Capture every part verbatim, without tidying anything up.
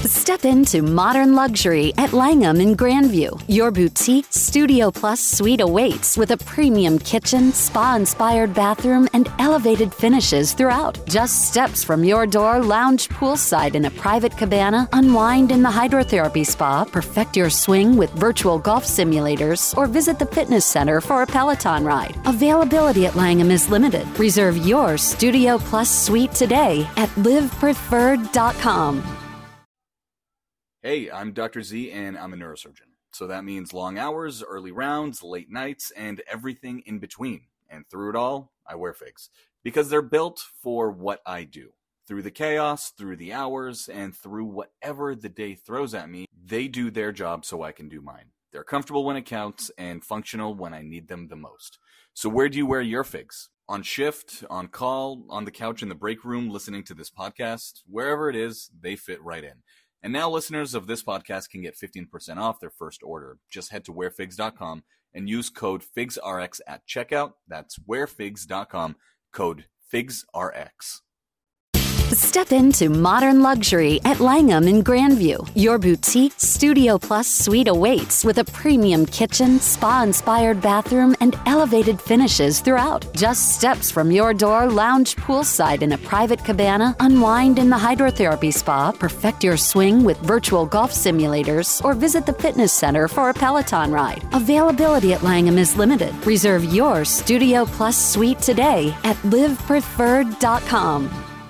Step into modern luxury at Langham in Grandview. Your boutique Studio Plus suite awaits with a premium kitchen, spa-inspired bathroom, and elevated finishes throughout. Just steps from your door, lounge poolside in a private cabana, unwind in the hydrotherapy spa, perfect your swing with virtual golf simulators, or visit the fitness center for a Peloton ride. Availability at Langham is limited. Reserve your Studio Plus suite today at live preferred dot com. Hey, I'm Doctor Z, and I'm a neurosurgeon. So that means long hours, early rounds, late nights, and everything in between. And through it all, I wear figs. Because they're built for what I do. Through the chaos, through the hours, and through whatever the day throws at me, they do their job so I can do mine. They're comfortable when it counts, and functional when I need them the most. So where do you wear your figs? On shift, on call, on the couch in the break room, listening to this podcast? Wherever it is, they fit right in. And now listeners of this podcast can get fifteen percent off their first order. Just head to wear figs dot com and use code FIGSRX at checkout. That's wear figs dot com, code FIGSRX. Step into modern luxury at Langham in Grandview. Your boutique Studio Plus suite awaits with a premium kitchen, spa-inspired bathroom, and elevated finishes throughout. Just steps from your door, lounge poolside in a private cabana, unwind in the hydrotherapy spa, perfect your swing with virtual golf simulators, or visit the fitness center for a Peloton ride. Availability at Langham is limited. Reserve your Studio Plus suite today at live preferred dot com.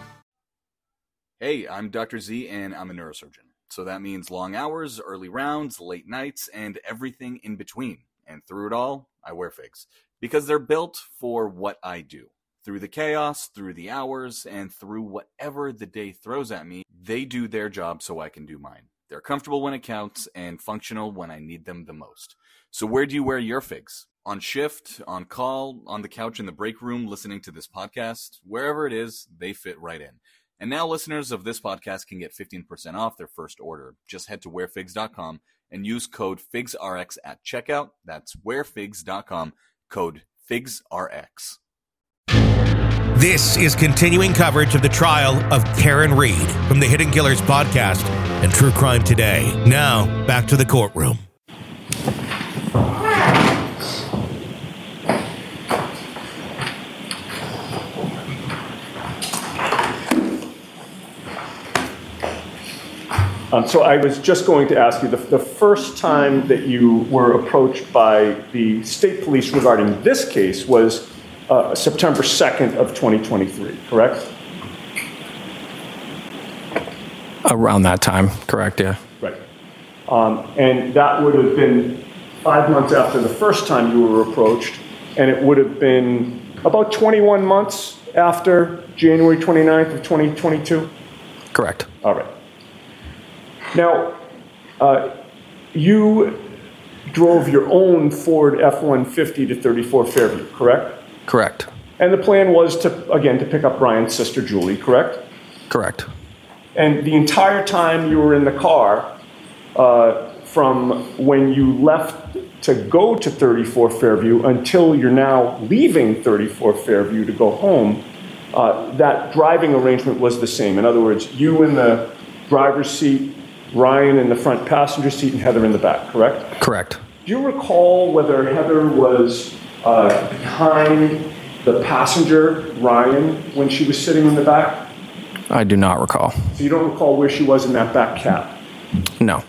Hey, I'm Doctor Z, and I'm a neurosurgeon. So that means long hours, early rounds, late nights, and everything in between. And through it all, I wear figs. Because they're built for what I do. Through the chaos, through the hours, and through whatever the day throws at me, they do their job so I can do mine. They're comfortable when it counts, and functional when I need them the most. So where do you wear your figs? On shift, on call, on the couch in the break room, listening to this podcast? Wherever it is, they fit right in. And now listeners of this podcast can get fifteen percent off their first order. Just head to wear figs dot com and use code FIGSRX at checkout. That's wear figs dot com, code FIGSRX. This is continuing coverage of the trial of Karen Read from the Hidden Killers podcast and True Crime Today. Now, back to the courtroom. Um, so I was just going to ask you, the, the first time that you were approached by the state police regarding this case was uh, September second of twenty twenty-three, correct? Around that time, correct, yeah. Right. Um, and that would have been five months after the first time you were approached, and it would have been about twenty-one months after January twenty-ninth of twenty twenty-two? Correct. All right. Now, uh, you drove your own Ford F one fifty to thirty-four Fairview, correct? Correct. And the plan was to, again, to pick up Ryan's sister, Julie, correct? Correct. And the entire time you were in the car, uh, from when you left to go to thirty-four Fairview until you're now leaving thirty-four Fairview to go home, uh, that driving arrangement was the same. In other words, you in the driver's seat, Ryan in the front passenger seat, and Heather in the back, correct? Correct. Do you recall whether Heather was uh, behind the passenger, Ryan, when she was sitting in the back? I do not recall. So you don't recall where she was in that back cab? No.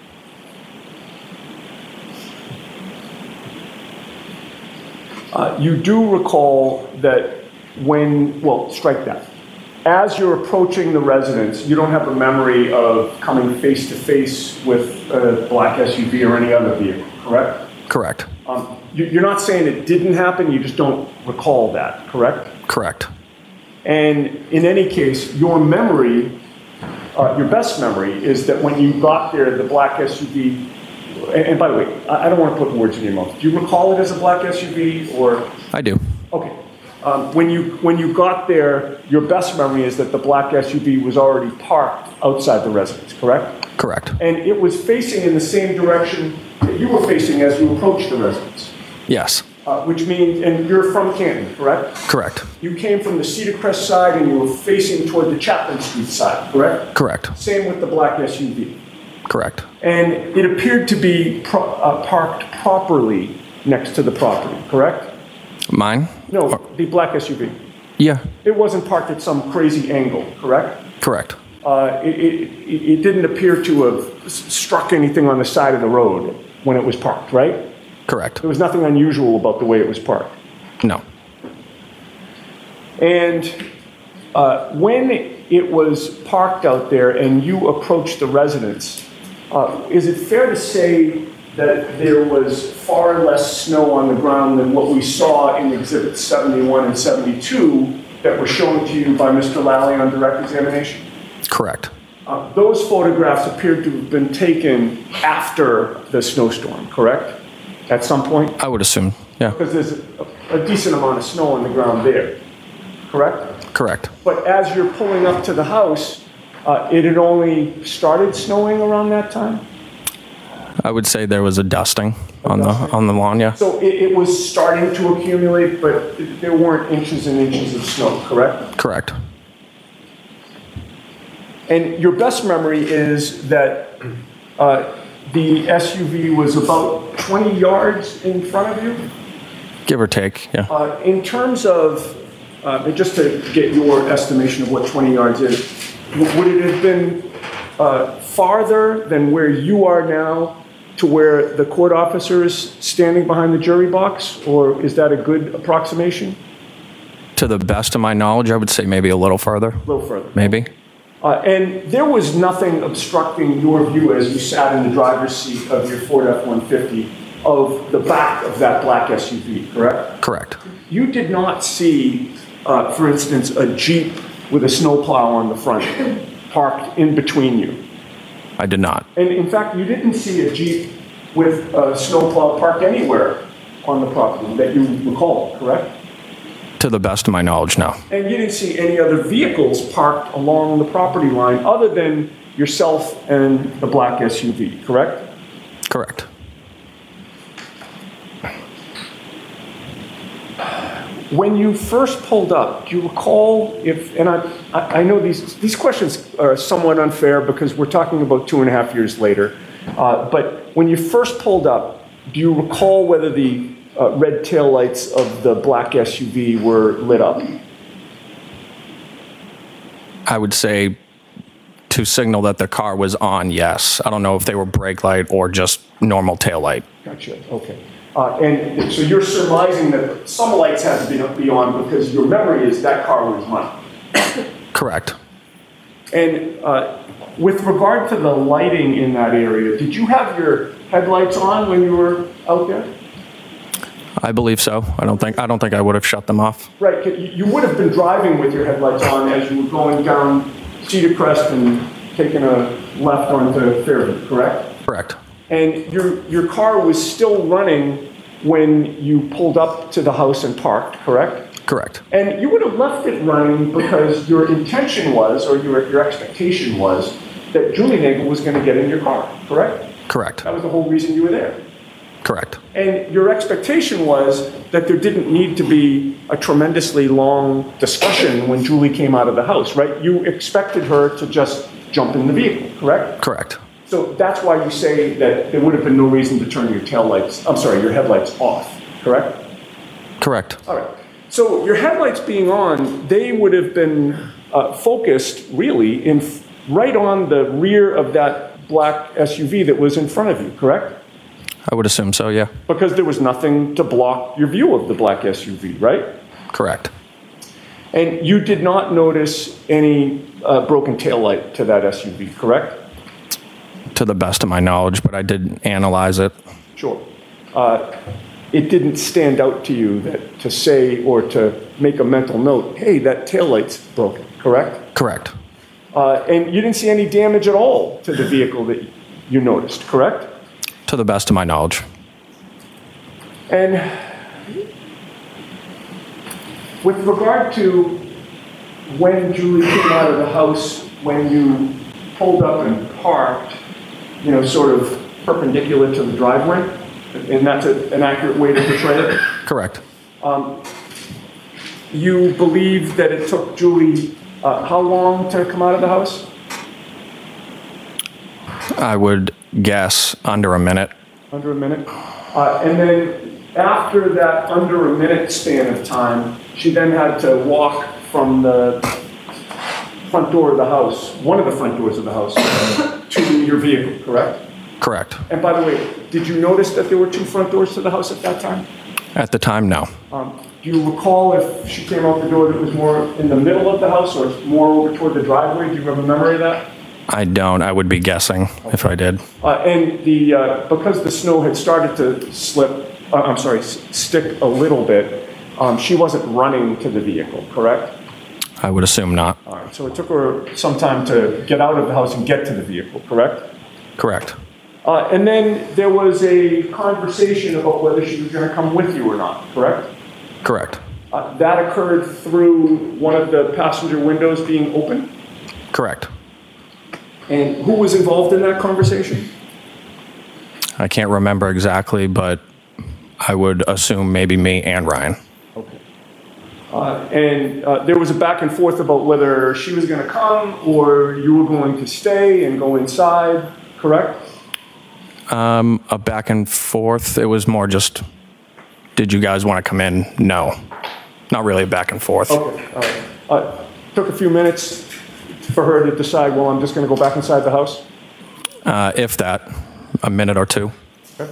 Uh, you do recall that when, well, strike that. As you're approaching the residence, you don't have a memory of coming face to face with a black S U V or any other vehicle, correct? Correct. Um, you, you're not saying it didn't happen, you just don't recall that, correct? Correct. And in any case, your memory, uh, your best memory, is that when you got there, the black S U V, and, and by the way, I, I don't want to put words in your mouth. Do you recall it as a black S U V or? I do. Okay. Um, when you when you got there, your best memory is that the black S U V was already parked outside the residence, correct? Correct. And it was facing in the same direction that you were facing as you approached the residence. Yes. Uh, which means, and you're from Canton, correct? Correct. You came from the Cedar Crest side and you were facing toward the Chapman Street side, correct? Correct. Same with the black S U V. Correct. And it appeared to be pro- uh, parked properly next to the property, correct? Mine? No, Or- the black S U V. Yeah. It wasn't parked at some crazy angle, correct? Correct. Uh, it, it, it didn't appear to have s- struck anything on the side of the road when it was parked, right? Correct. There was nothing unusual about the way it was parked. No. And uh, when it was parked out there and you approached the residence, uh, is it fair to say that there was far less snow on the ground than what we saw in Exhibits seventy-one and seventy-two that were shown to you by Mister Lally on direct examination? Correct. Uh, those photographs appeared to have been taken after the snowstorm, correct? At some point? I would assume, yeah. Because there's a, a decent amount of snow on the ground there, correct? Correct. But as you're pulling up to the house, uh, it had only started snowing around that time? I would say there was a dusting A on dusting? the on the lawn, yeah. So it, it was starting to accumulate, but there weren't inches and inches of snow, correct? Correct. And your best memory is that uh, the S U V was about twenty yards in front of you? Give or take, yeah. Uh, in terms of, uh, just to get your estimation of what twenty yards is, w- would it have been uh, farther than where you are now to where the court officer is standing behind the jury box, or is that a good approximation? To the best of my knowledge, I would say maybe a little further. A little further. Maybe. Uh, and there was nothing obstructing your view as you sat in the driver's seat of your Ford F one fifty of the back of that black S U V, correct? Correct. You did not see, uh, for instance, a Jeep with a snowplow on the front parked in between you. I did not. And in fact, you didn't see a Jeep with a snowplow parked anywhere on the property that you recall, correct? To the best of my knowledge, no. And you didn't see any other vehicles parked along the property line other than yourself and the black S U V, correct? Correct. When you first pulled up, do you recall if, and I, I I know these, these questions are somewhat unfair because we're talking about two and a half years later, uh, but when you first pulled up, do you recall whether the uh, red taillights of the black S U V were lit up? I would say to signal that the car was on, yes. I don't know if they were brake light or just normal tail light. Gotcha, okay. Uh, and so you're surmising that some lights had to be, be on because your memory is that car was running. Correct. And uh, with regard to the lighting in that area, did you have your headlights on when you were out there? I believe so. I don't think I don't think I would have shut them off. Right, you you would have been driving with your headlights on as you were going down Cedar Crest and taking a left onto Fairview, correct? Correct. And your your car was still running when you pulled up to the house and parked, correct? Correct. And you would have left it running because your intention was, or your, your expectation was, that Julie Nagel was going to get in your car, correct? Correct. That was the whole reason you were there. Correct. And your expectation was that there didn't need to be a tremendously long discussion when Julie came out of the house, right? You expected her to just jump in the vehicle, correct? Correct. So that's why you say that there would have been no reason to turn your tail lights, I'm sorry, your headlights off, correct? Correct. All right. So your headlights being on, they would have been uh, focused really in f- right on the rear of that black S U V that was in front of you, correct? I would assume so, yeah. Because there was nothing to block your view of the black S U V, right? Correct. And you did not notice any uh, broken taillight to that S U V, correct? To the best of my knowledge, but I did analyze it. Sure. Uh, it didn't stand out to you that to say or to make a mental note, hey, that taillight's broken, correct? Correct. Uh, and you didn't see any damage at all to the vehicle that you noticed, correct? To the best of my knowledge. And with regard to when Julie came out of the house, when you pulled up and parked, you know, sort of perpendicular to the driveway, And that's a, an accurate way to portray it? Correct. Um, you believe that it took Julie uh, how long to come out of the house? I would guess under a minute. Under a minute. Uh, and then after that under a minute span of time, she then had to walk from the front door of the house, one of the front doors of the house, to your vehicle, correct? Correct. And by the way, did you notice that there were two front doors to the house at that time? At the time, no. Um, do you recall if she came out the door that was more in the middle of the house or more over toward the driveway? Do you have a memory of that? I don't. I would be guessing okay. if I did. Uh, and the uh, because the snow had started to slip, uh, I'm sorry, s- stick a little bit, um, she wasn't running to the vehicle, correct? I would assume not. All right, so it took her some time to get out of the house and get to the vehicle, correct? Correct. Uh, and then there was a conversation about whether she was going to come with you or not, correct? Correct. Uh, that occurred through one of the passenger windows being open? Correct. And who was involved in that conversation? I can't remember exactly, but I would assume maybe me and Ryan. Okay. Uh, and uh, there was a back and forth about whether she was going to come or you were going to stay and go inside, correct? Um, a back and forth. It was more just, did you guys want to come in? No. Not really a back and forth. Okay, all right. Uh, took a few minutes for her to decide, well, I'm just going to go back inside the house? Uh, if that, a minute or two. Okay.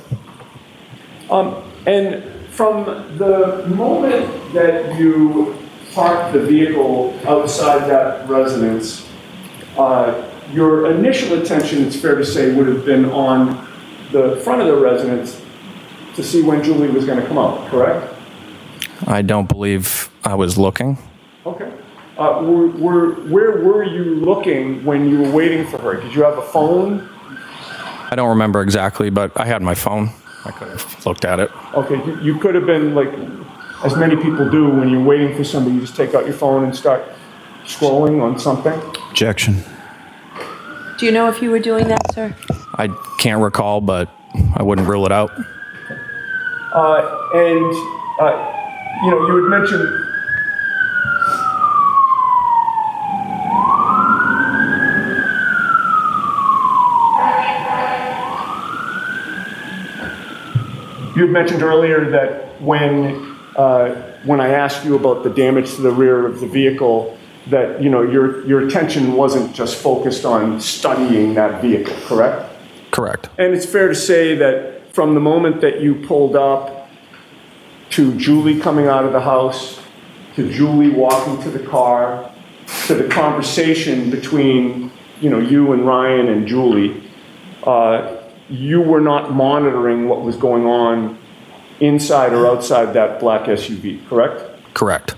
Um, and from the moment that you parked the vehicle outside that residence, uh, your initial attention, it's fair to say, would have been on the front of the residence to see when Julie was going to come out, correct? I don't believe I was looking. Okay. Uh, were, were, where were you looking when you were waiting for her? Did you have a phone? I don't remember exactly, but I had my phone. I could have looked at it. Okay, you, you could have been like, as many people do, when you're waiting for somebody, you just take out your phone and start scrolling on something. Objection. Do you know if you were doing that, sir? I can't recall, but I wouldn't rule it out. Uh, and, uh, you know, you had mentioned You had mentioned earlier that when uh, when I asked you about the damage to the rear of the vehicle, that you know your your attention wasn't just focused on studying that vehicle, correct? Correct. And it's fair to say that from the moment that you pulled up to Julie coming out of the house, to Julie walking to the car, to the conversation between you know you and Ryan and Julie, uh, you were not monitoring what was going on inside or outside that black S U V, correct? Correct.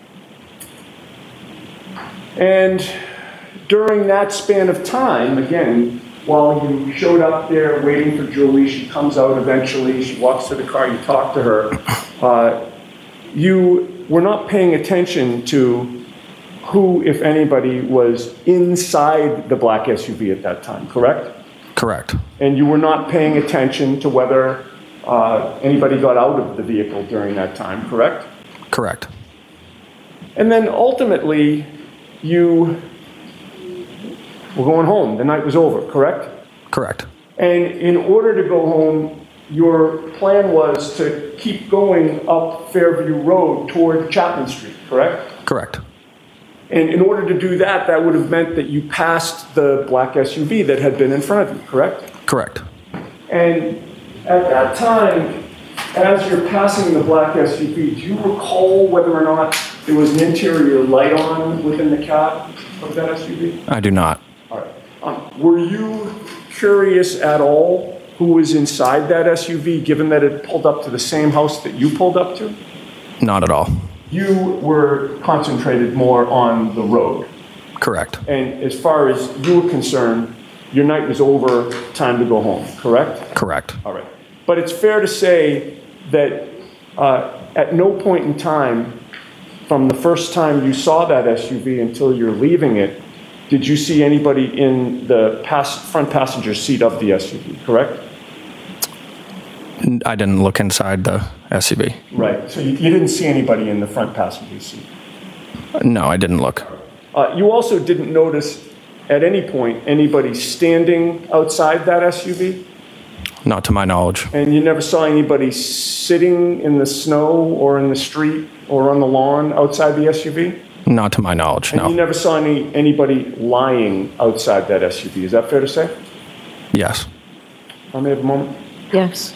And during that span of time, again, while you showed up there waiting for Julie, she comes out eventually, she walks to the car, you talk to her, uh, you were not paying attention to who, if anybody, was inside the black S U V at that time, correct? Correct. And you were not paying attention to whether uh, anybody got out of the vehicle during that time, correct? Correct. And then ultimately, you were going home. The night was over, correct? Correct. And in order to go home, your plan was to keep going up Fairview Road toward Chapman Street, correct? Correct. And in order to do that, that would have meant that you passed the black S U V that had been in front of you, correct? Correct. And at that time, as you're passing the black S U V, do you recall whether or not there was an interior light on within the cab of that S U V? I do not. All right. Um, were you curious at all who was inside that S U V, given that it pulled up to the same house that you pulled up to? Not at all. You were concentrated more on the road. Correct. And as far as you were concerned, your night was over, time to go home, correct? Correct. All right. But it's fair to say that uh, at no point in time, from the first time you saw that S U V until you're leaving it, did you see anybody in the pass- front passenger seat of the S U V, correct? I didn't look inside the S U V. Right. So you, you didn't see anybody in the front passenger seat. No, I didn't look. Uh, you also didn't notice at any point anybody standing outside that S U V? Not to my knowledge. And you never saw anybody sitting in the snow or in the street or on the lawn outside the S U V? Not to my knowledge, and no. You never saw any anybody lying outside that S U V. Is that fair to say? Yes. I may have a moment. Yes.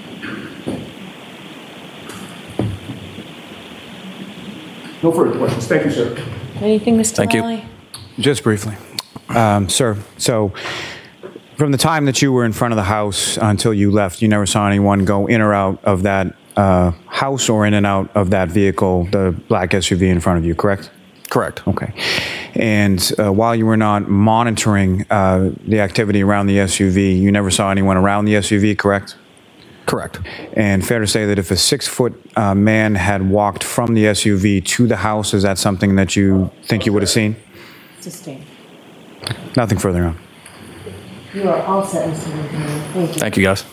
No further questions. Thank you, sir. Anything, Mister Thank you. Lally? Just briefly. Um, sir, so from the time that you were in front of the house until you left, you never saw anyone go in or out of that uh, house or in and out of that vehicle, the black S U V in front of you, correct? Correct. Okay. And uh, while you were not monitoring uh, the activity around the S U V, you never saw anyone around the S U V, correct? Correct. And fair to say that if a six-foot uh, man had walked from the S U V to the house, is that something that you think you would have seen? Sustained. Nothing further on. You are all set, Mister McNamara. Thank you. Thank you, guys.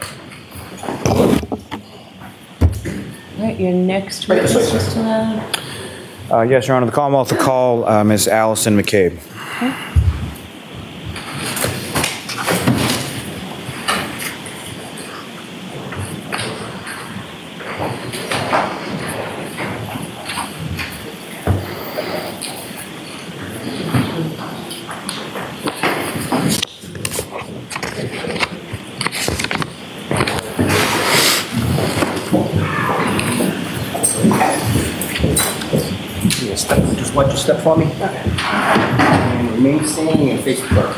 All right, your next witness, Mister Lally. Uh, yes, Your Honor. The Commonwealth to call uh, Miz Allison McCabe. Okay. Just watch your step for me. Okay. And remain standing and face the clerk.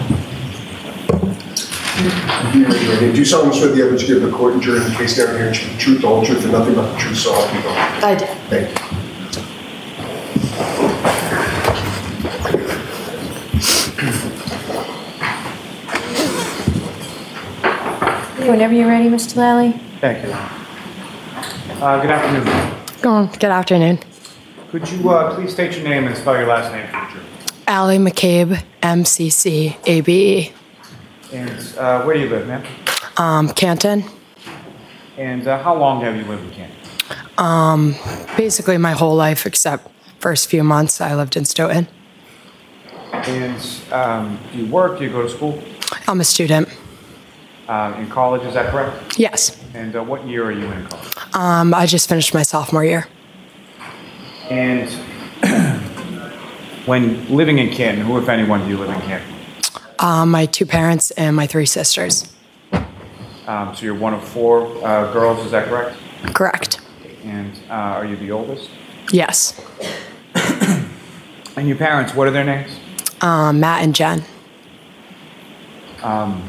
Do you solemnly swear the evidence you give the court and jury in the case down here and the truth, the whole truth, and nothing but the truth, so help you God? I did. Thank you. Whenever you're ready, Mister Lally. Thank you. Uh, good afternoon. Go on. Good afternoon. Could you uh, please state your name and spell your last name for the jury? Allie McCabe, M C C A B E. And uh, where do you live, ma'am? Um, Canton. And uh, how long have you lived in Canton? Um, basically my whole life except first few months I lived in Stoughton. And um, do you work? Do you go to school? I'm a student. Uh, in college, is that correct? Yes. And uh, what year are you in college? Um, I just finished my sophomore year. And when living in Canton, who, if anyone, do you live in Canton? Um, my two parents and my three sisters. Um, so you're one of four uh, girls, is that correct? Correct. And uh, are you the oldest? Yes. And your parents, what are their names? Um, Matt and Jen. Um,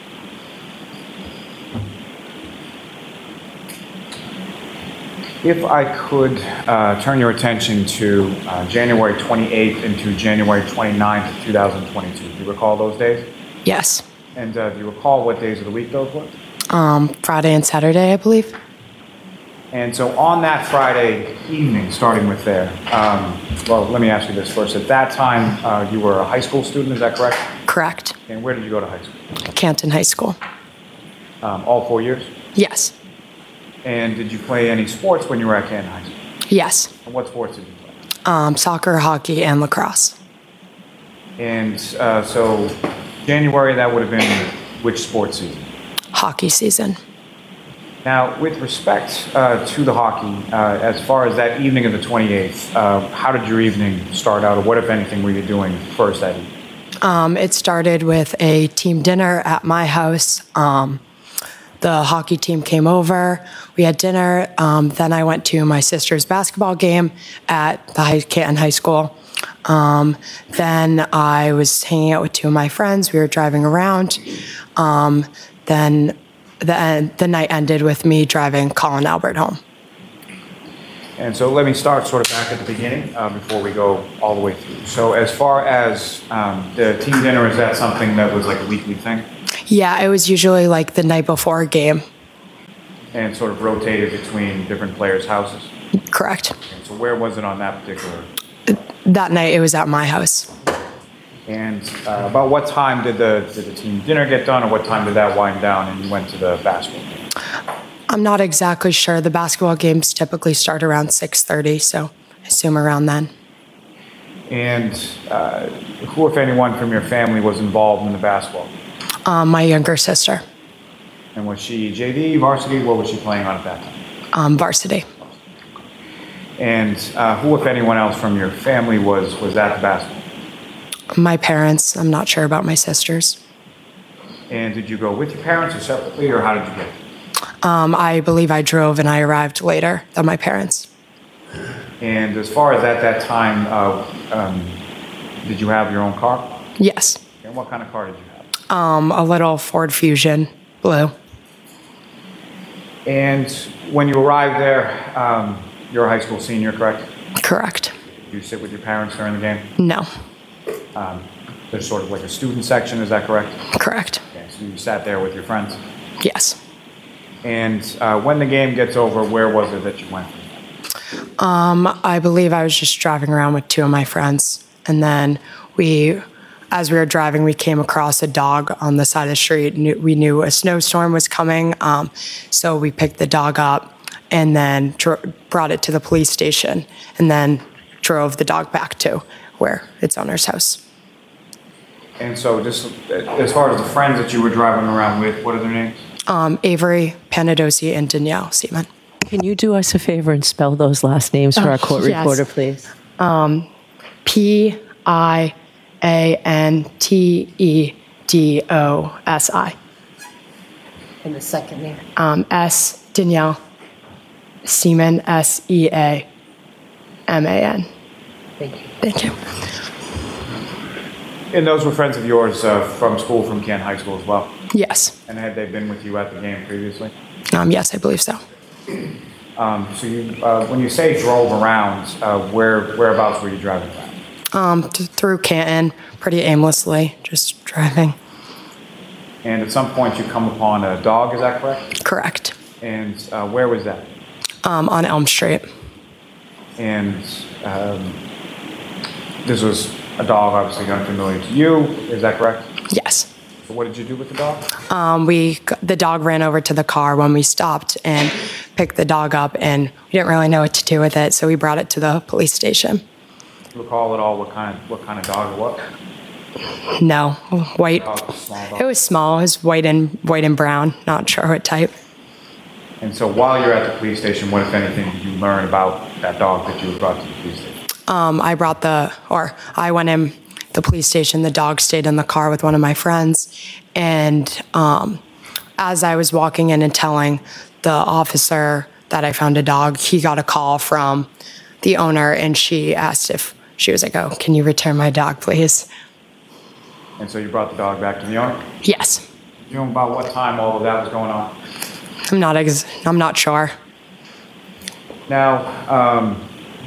If I could uh, turn your attention to uh, January twenty-eighth into January twenty-ninth, two thousand twenty-two. Do you recall those days? Yes. And uh, do you recall what days of the week those were? Um, Friday and Saturday, I believe. And so on that Friday evening, starting with there, um, well, let me ask you this first. At that time, uh, you were a high school student, is that correct? Correct. And where did you go to high school? Canton High School. Um, all four years? Yes. And did you play any sports when you were at Canton High School? Yes. And what sports did you play? Um, soccer, hockey, and lacrosse. And uh, so January, that would have been which sports season? Hockey season. Now, with respect uh, to the hockey, uh, as far as that evening of the twenty-eighth, uh, how did your evening start out, or what, if anything, were you doing first that evening? Um, it started with a team dinner at my house. Um, the hockey team came over. We had dinner. Um, then I went to my sister's basketball game at the high, Canton High School. Um, then I was hanging out with two of my friends. We were driving around. Um, then the, the night ended with me driving Colin Albert home. And so let me start sort of back at the beginning uh, before we go all the way through. So as far as um, the team dinner, is that something that was like a weekly thing? Yeah, it was usually like the night before a game. And sort of rotated between different players' houses? Correct. And so where was it on that particular? That night it was at my house. And uh, about what time did the, did the team dinner get done, or what time did that wind down and you went to the basketball game? I'm not exactly sure. The basketball games typically start around six thirty, so I assume around then. And uh, who, if anyone, from your family was involved in the basketball? Um, my younger sister, And was she J V, varsity? What was she playing on at that time? um, varsity. And uh, who, if anyone else from your family, was was at the basketball? My parents, I'm not sure about my sisters. And did you go with your parents or separately, or how did you get there? Um, I believe I drove and I arrived later than my parents. And as far as at that time, uh, um, did you have your own car? Yes. And what kind of car did you have? Um, a little Ford Fusion, blue. And when you arrived there, um, you're a high school senior, correct? Correct. Did you sit with your parents during the game? No. Um, there's sort of like a student section, is that correct? Correct. Okay, so you sat there with your friends? Yes. And uh, when the game gets over, where was it that you went? Um, I believe I was just driving around with two of my friends. And then we, as we were driving, we came across a dog on the side of the street. Knew- We knew a snowstorm was coming. Um, so we picked the dog up and then dro- brought it to the police station and then drove the dog back to where its owner's house. And so just as far as the friends that you were driving around with, what are their names? Um, Avery Panadosi and Danielle Seaman. Can you do us a favor and spell those last names for Oh, our court yes. reporter, please? Um, P I A N T E D O S I. And the second name? Um, S, Danielle Seaman, S E A M A N. Thank you. Thank you. And those were friends of yours uh, from school, from Kent High School as well? Yes. And had they been with you at the game previously? Um, yes, I believe so. Um, so you, uh, when you say drove around, uh, where whereabouts were you driving around? Um, th- through Canton, pretty aimlessly, just driving. And at some point you come upon a dog, is that correct? Correct. And uh, where was that? Um, on Elm Street. And um, this was a dog obviously unfamiliar to you, is that correct? Yes. So what did you do with the dog? Um, we the dog ran over to the car when we stopped and picked the dog up, and we didn't really know what to do with it, so we brought it to the police station. Do you recall at all what kind of, what kind of dog it was? No, white. Dog, small dog. It was small. It was white and white and brown. Not sure what type. And so while you're at the police station, what, if anything, did you learn about that dog that you were brought to the police station? Um, I brought the, or I went in the police station. The dog stayed in the car with one of my friends, and um, as I was walking in and telling the officer that I found a dog, he got a call from the owner, and she asked if she was like, "Oh, can you return my dog, please?" And so you brought the dog back to the owner? Yes. Do you know about what time all of that was going on? I'm not. Ex- I'm not sure. Now, um,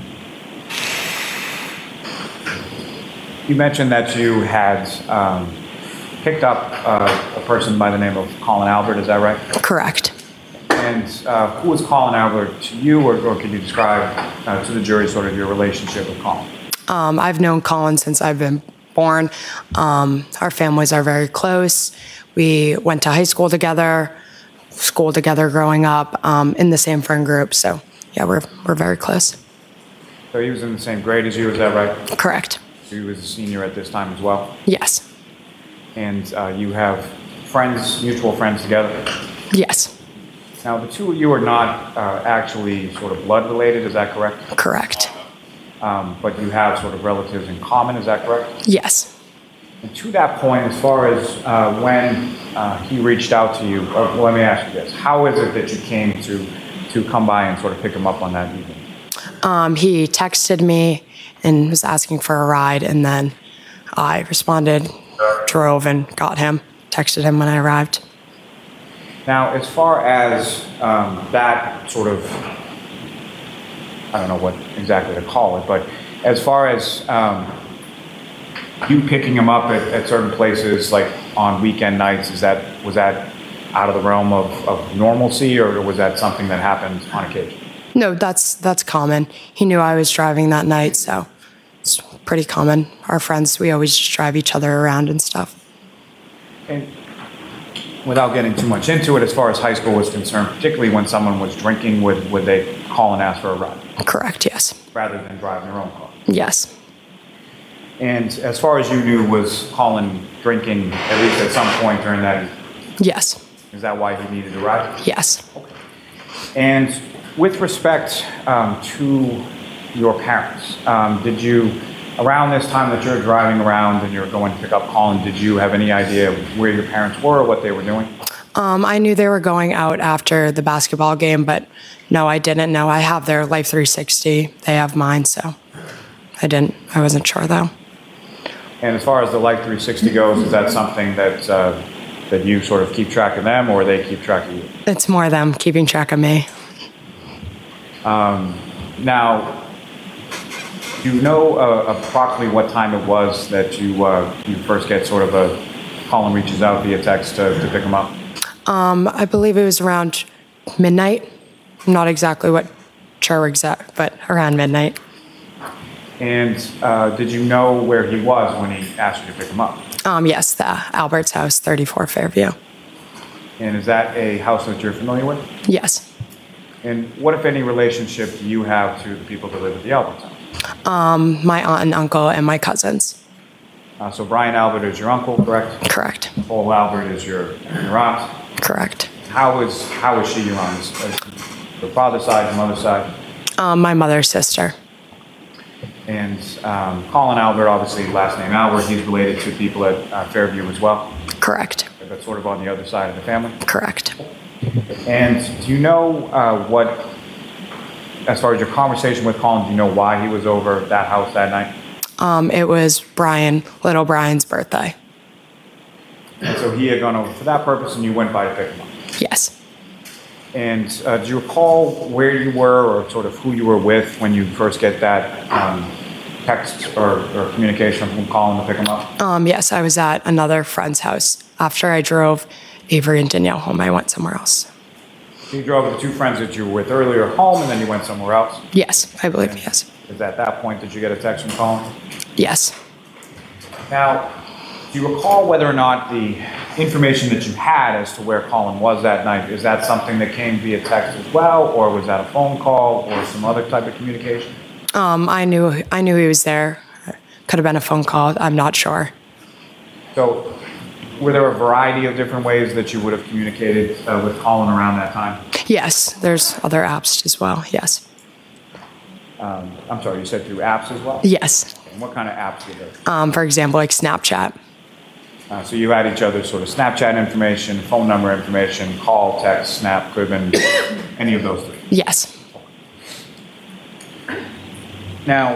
you mentioned that you had um, picked up uh, a person by the name of Colin Albert, is that right? Correct. And uh, who was Colin Albert to you, or, or could you describe uh, to the jury sort of your relationship with Colin? Um, I've known Colin since I've been born. Um, our families are very close. We went to high school together, school together growing up, um, in the same friend group. So, yeah, we're we're very close. So he was in the same grade as you, is that right? Correct. So he was a senior at this time as well? Yes. And uh, you have friends, mutual friends together? Yes. Now, the two of you are not uh, actually sort of blood related, is that correct? Correct. Um, but you have sort of relatives in common, is that correct? Yes. And to that point, as far as uh, when uh, he reached out to you, or, well, let me ask you this: how is it that you came to to come by and sort of pick him up on that evening? Um, he texted me and was asking for a ride, and then I responded, drove, and got him. Texted him when I arrived. Now, as far as um, that sort of, I don't know what exactly to call it, but as far as um, you picking him up at, at certain places, like on weekend nights, is that was that out of the realm of, of normalcy, or was that something that happened on occasion? No, that's that's common. He knew I was driving that night, so it's pretty common. Our friends, we always just drive each other around and stuff. And without getting too much into it, as far as high school was concerned, particularly when someone was drinking, would, would they call and ask for a ride? Correct, yes. Rather than driving their own car? Yes. And as far as you knew, was Colin drinking at least at some point during that evening? Yes. Is that why he needed a ride? Yes. And with respect um, to your parents, um, did you, around this time that you're driving around and you're going to pick up Colin, did you have any idea where your parents were or what they were doing? Um, I knew they were going out after the basketball game, but no, I didn't know. I have their Life three sixty. They have mine, so I didn't. I wasn't sure, though. And as far as the Life three sixty goes, is that something that uh, that you sort of keep track of them, or they keep track of you? It's more them keeping track of me. Um, now, do you know uh, approximately what time it was that you uh, you first get sort of a Colin reaches out via text to, to pick him up? Um, I believe it was around midnight. I'm not exactly what sure exact, but around midnight. And uh, did you know where he was when he asked you to pick him up? Um, yes, the Albert's house, thirty-four Fairview. And is that a house that you're familiar with? Yes. And what, if any, relationship do you have to the people that live at the Albert's house? Um, my aunt and uncle and my cousins. Uh, so Brian Albert is your uncle, correct? Correct. Paul Albert is your, your aunt? Correct. How is, how is she your aunt? Is your father's side, your mother's side? Um, my mother's sister. And um, Colin Albert, obviously last name Albert, he's related to people at uh, Fairview as well? Correct. That's sort of on the other side of the family? Correct. And do you know uh, what, as far as your conversation with Colin, do you know why he was over at that house that night? Um, it was Brian, little Brian's birthday. And so he had gone over for that purpose and you went by to pick him up? Yes. And uh, do you recall where you were or sort of who you were with when you first get that um, text or, or communication from Colin to pick him up? Um, yes, I was at another friend's house. After I drove Avery and Danielle home, I went somewhere else. So you drove the two friends that you were with earlier home and then you went somewhere else? Yes, I believe, and yes. Is at that point did you get a text from Colin? Yes. Now, do you recall whether or not the information that you had as to where Colin was that night, is that something that came via text as well, or was that a phone call or some other type of communication? Um, I knew I knew he was there. Could have been a phone call. I'm not sure. So, were there a variety of different ways that you would have communicated uh, with Colin around that time? Yes, there's other apps as well. Yes. Um, I'm sorry, you said through apps as well? Yes. And what kind of apps were there? Um, for example, like Snapchat. Uh, so you had each other's sort of Snapchat information, phone number information, call, text, snap, could have been any of those three? Yes. Now,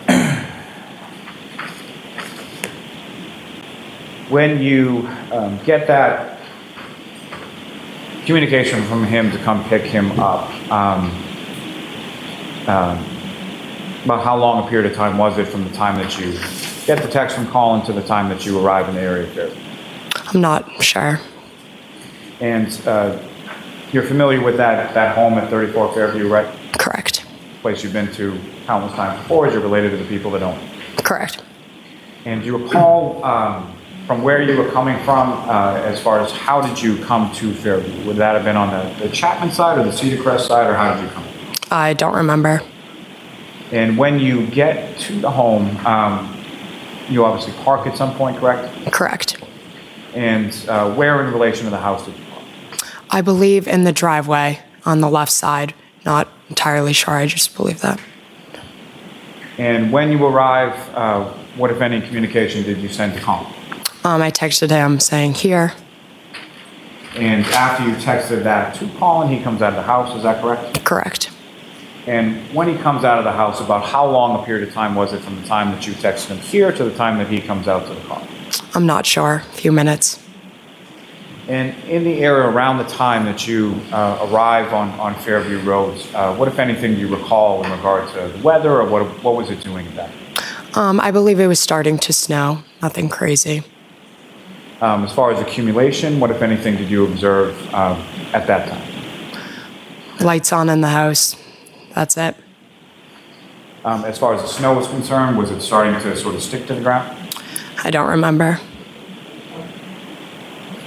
when you um, get that communication from him to come pick him up, um, um, about how long a period of time was it from the time that you get the text from Colin to the time that you arrive in the area of Fairview? I'm not sure. And uh, you're familiar with that, that home at thirty-four Fairview, right? Correct. Place you've been to countless times before, as you're related to the people that own it. Correct. And do you recall um, from where you were coming from, uh, as far as how did you come to Fairview? Would that have been on the, the Chapman side or the Cedar Crest side, or how did you come? I don't remember. And when you get to the home, um, you obviously park at some point, correct? Correct. And uh, where in relation to the house did you park? I believe in the driveway on the left side. Not entirely sure. I just believe that. And when you arrive, uh, what, if any, communication did you send to Colin? Um, I texted him saying here. And after you texted that to Colin, he comes out of the house, is that correct? Correct. And when he comes out of the house, about how long a period of time was it from the time that you texted him here to the time that he comes out to the car? I'm not sure. A few minutes. And in the area around the time that you uh, arrive on, on Fairview Road, uh, what, if anything, do you recall in regard to the weather, or what, what was it doing at that? Um, I believe it was starting to snow. Nothing crazy. Um, as far as accumulation, what, if anything, did you observe um, at that time? Lights on in the house. That's it. Um, as far as the snow was concerned, was it starting to sort of stick to the ground? I don't remember.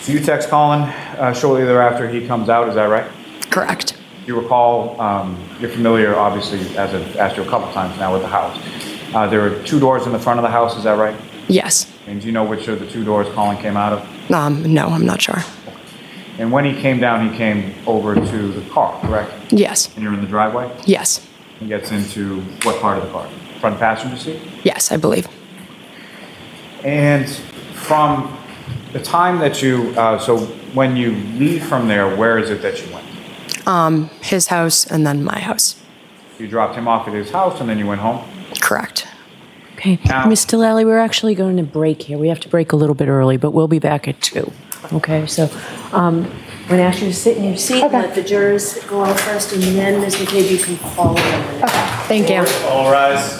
So you text Colin uh, shortly thereafter he comes out, is that right? Correct. You recall, um, you're familiar, obviously, as I've asked you a couple times now with the house. Uh, there are two doors in the front of the house, is that right? Yes. And do you know which of the two doors Colin came out of? Um, no, I'm not sure. And when he came down, he came over to the car, correct? Yes. And you're in the driveway? Yes. He gets into what part of the car? Front passenger seat? Yes, I believe. And from the time that you, uh, so when you leave from there, where is it that you went? Um, his house and then my house. You dropped him off at his house and then you went home? Correct. Okay, Now- Miz Delali, we're actually going to break here. We have to break a little bit early, but we'll be back at two. Okay, so um, I'm going to ask you to sit in your seat, Okay. let the jurors go out first, and then, Miz McCabe, you can follow them. Okay, thank you. All rise.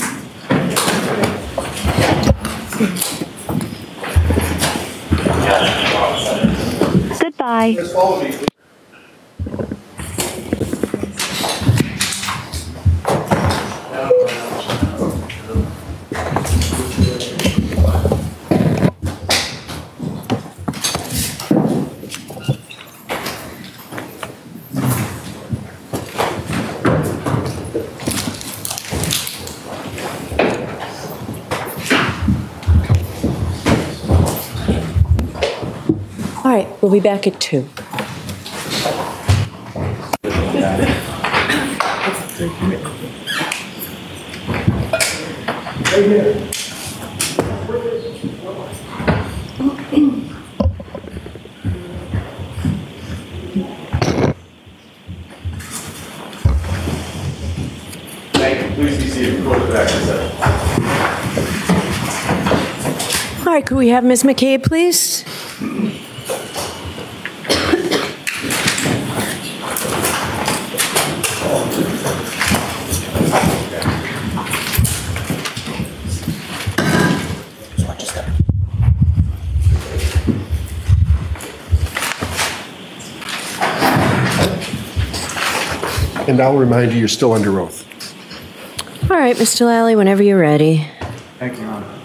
Goodbye. All right, we'll be back at two. Thank you. Please be seated. Go to the back of the session. All right, could we have Miz McCabe, please? And I'll remind you, you're still under oath. All right, Mister Lally, whenever you're ready. Thank you, Your Honor.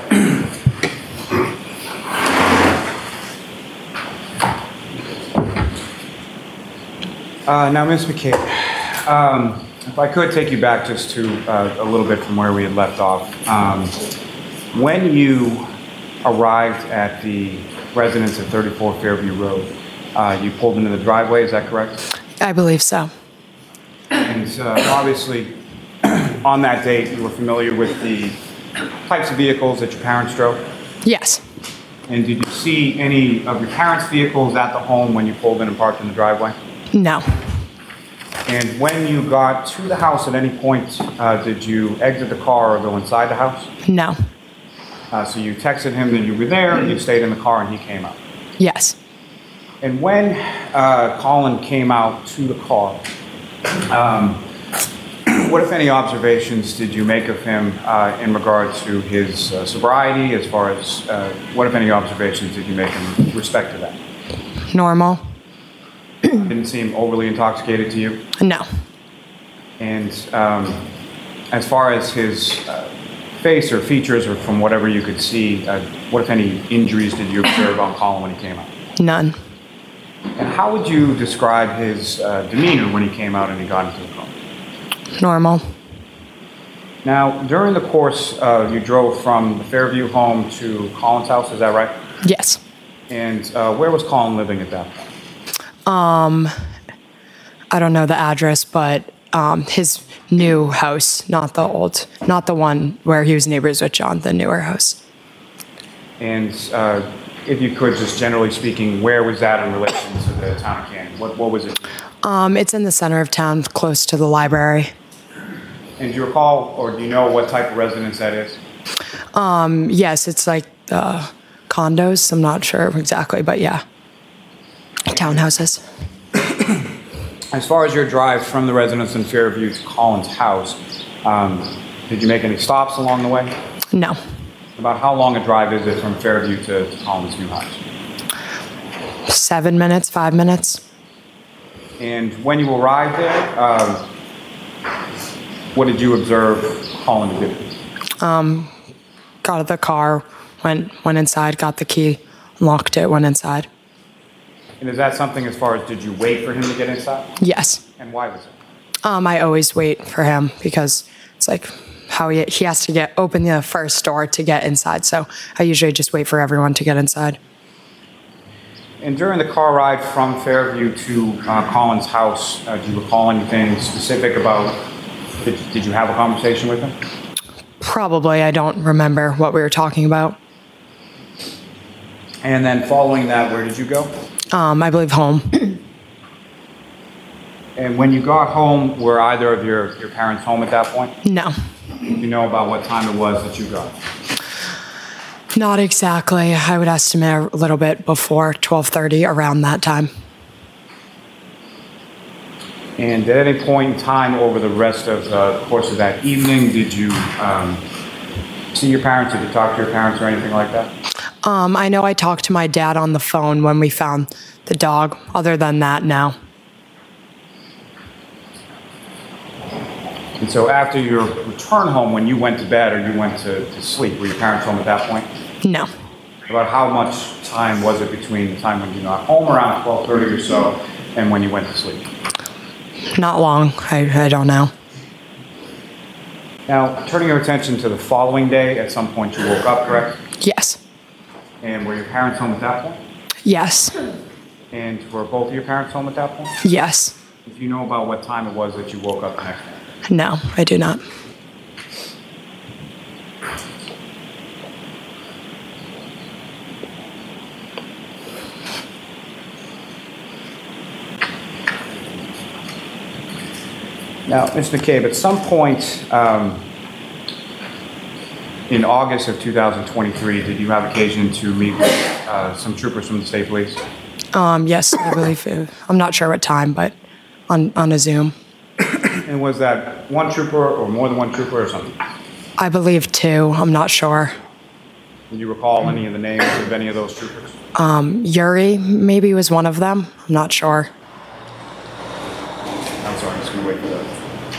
Uh, now, Miz McCabe, um, if I could take you back just to uh, a little bit from where we had left off. Um, when you arrived at the residence at thirty-four Fairview Road, uh, you pulled into the driveway, is that correct? I believe so. And uh, obviously, on that date, you were familiar with the types of vehicles that your parents drove? Yes. And did you see any of your parents' vehicles at the home when you pulled in and parked in the driveway? No. And when you got to the house at any point, uh, did you exit the car or go inside the house? No. Uh, so you texted him that you were there, you stayed in the car, and he came out. Yes. And when uh, Colin came out to the car, um, what, if any, observations did you make of him uh, in regard to his uh, sobriety, as far as, uh, what, if any, observations did you make in respect to that? Normal. Didn't seem overly intoxicated to you? No. And um, as far as his uh, face or features, or from whatever you could see, uh, what, if any, injuries did you observe on Colin when he came out? None. And how would you describe his uh, demeanor when he came out and he got into the car? Normal. Now, during the course, uh, you drove from the Fairview home to Colin's house, is that right? Yes. And uh, where was Colin living at that point? Um, I don't know the address, but um, his new house, not the old, not the one where he was neighbors with John, the newer house. And uh, if you could, just generally speaking, where was that in relation to the town of Canyon? What, what was it? Um, it's in the center of town, close to the library. And do you recall, or do you know what type of residence that is? Um, yes, it's like uh, condos. I'm not sure exactly, but yeah, townhouses. As far as your drive from the residence in Fairview to Colin's house, um, did you make any stops along the way? No. About how long a drive is it from Fairview to, to Colin's new house? Seven minutes, five minutes. And when you arrived there, um, what did you observe Colin to do? Um, got out of the car, went went inside, got the key, locked it, went inside. And is that something as far as did you wait for him to get inside? Yes. And why was it? Um, I always wait for him because it's like how he, he has to get open the first door to get inside. So I usually just wait for everyone to get inside. And during the car ride from Fairview to uh, Colin's house, uh, do you recall anything specific about, did, did you have a conversation with him? Probably. I don't remember what we were talking about. And then following that, where did you go? Um, I believe home. And when you got home, were either of your, your parents home at that point? No. Do you know about what time it was that you got? Not exactly. I would estimate a little bit before twelve thirty, around that time. And at any point in time over the rest of the course of that evening, did you um, see your parents? Did you talk to your parents or anything like that? Um, I know I talked to my dad on the phone when we found the dog. Other than that, no. And so after your return home, when you went to bed or you went to, to sleep, were your parents home at that point? No. About how much time was it between the time when you got home, around twelve thirty or so, and when you went to sleep? Not long. I, I don't know. Now, turning your attention to the following day, at some point you woke up, correct? Yes. And were your parents home at that point? Yes. And were both of your parents home at that point? Yes. Do you know about what time it was that you woke up the next day? No, I do not. Now, Mister McCabe, at some point um, in August of two thousand twenty-three, did you have occasion to meet with uh, some troopers from the state police? Um, yes, I believe. It, I'm not sure what time, but on, on a Zoom. And was that one trooper or more than one trooper or something? I believe two. I'm not sure. Do you recall any of the names of any of those troopers? Um, Yuri maybe was one of them. I'm not sure. I'm sorry, I'm just going to wait for that.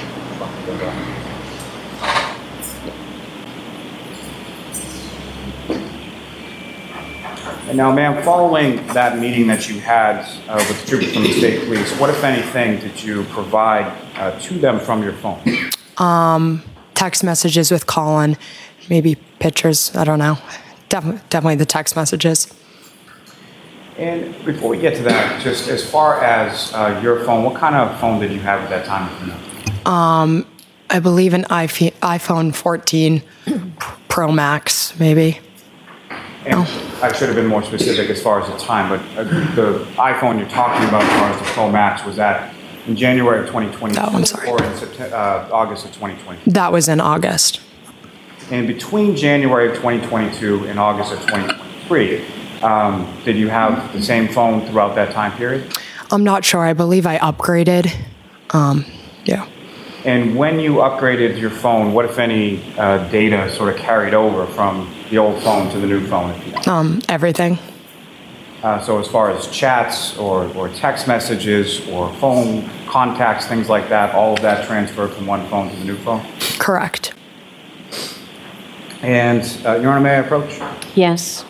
And now, ma'am, following that meeting that you had uh, with the troopers from the state police, what, if anything, did you provide uh, to them from your phone? Um, text messages with Colin, maybe pictures. I don't know. Def- definitely the text messages. And before we get to that, just as far as uh, your phone, what kind of phone did you have at that time? Um, I believe an iPhone fourteen Pro Max, maybe. And oh. I should have been more specific as far as the time, but uh, the iPhone you're talking about as far as the Pro Max, was that in January of twenty twenty-two oh, I'm sorry. or in September, uh, August of twenty twenty? That was in August. And between January of twenty twenty-two and August of twenty twenty-three, um, did you have the same phone throughout that time period? I'm not sure. I believe I upgraded. Um, yeah. And when you upgraded your phone, what, if any, uh, data sort of carried over from the old phone to the new phone? If you know? Um, everything. Uh, so as far as chats or, or text messages or phone contacts, things like that, all of that transferred from one phone to the new phone? Correct. And, uh, Your Honor, may I approach? Yes.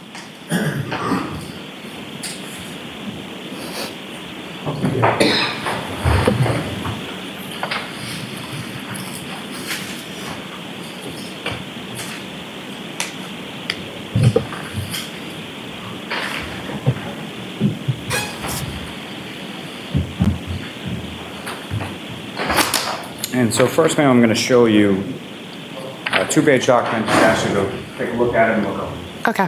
And so first, ma'am, I'm going to show you a two-page document. Just ask you to take a look at it and look over. Okay.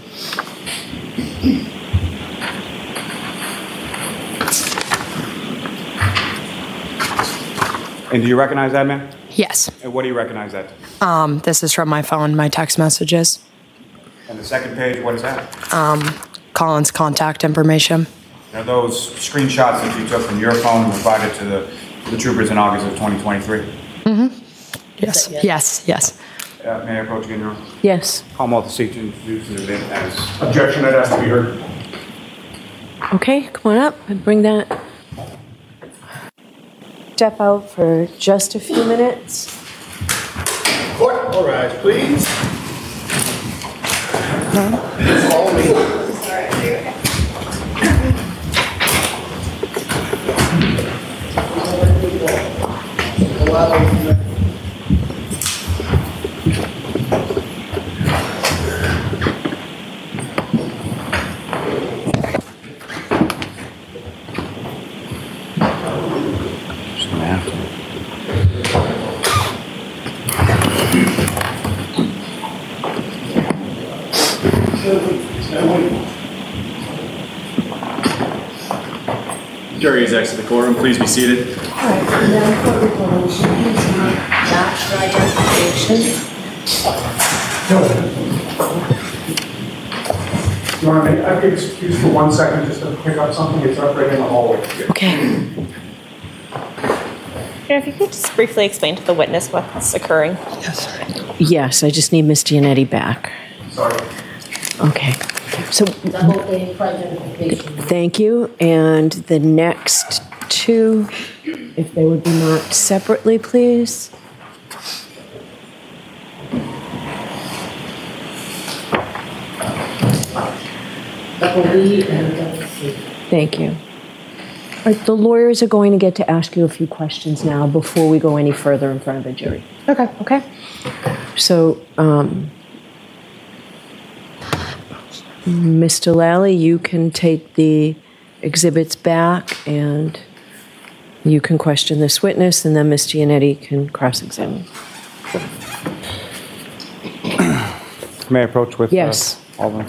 And do you recognize that, ma'am? Yes. And what do you recognize that? Um, this is from my phone, my text messages. And the second page, what is that? Um, Colin's contact information. Are those screenshots that you took from your phone and provided to the, the troopers in August of twenty twenty-three? Mm-hmm. Yes. Yes. Yes. Uh, may I approach again, Your Honor? Yes. Call them all to seek to introduce the as. Objection, I'd ask to be heard. Okay, come on up and bring that. Step out for just a few minutes. Court, all rise, please. Follow me. Jury is exited the courtroom. Please be seated. All right, Madam Court Reporter, should you please match your identification? You want to make, I'd be excused for one second just to pick up something. It's up right in the hallway. Okay. If you could just briefly explain to the witness what's occurring. Yes. Yes, I just need Miss Giannetti back. Sorry. Okay. So, Double A for identification. thank you. And the next two, if they would be marked separately, please. Double B and double C. Thank you. All right, the lawyers are going to get to ask you a few questions now before we go any further in front of the jury. Okay. Okay? So, um, Mister Lally, you can take the exhibits back and you can question this witness, and then Miss Giannetti can cross-examine. May I approach with? Yes. Uh, Alderman?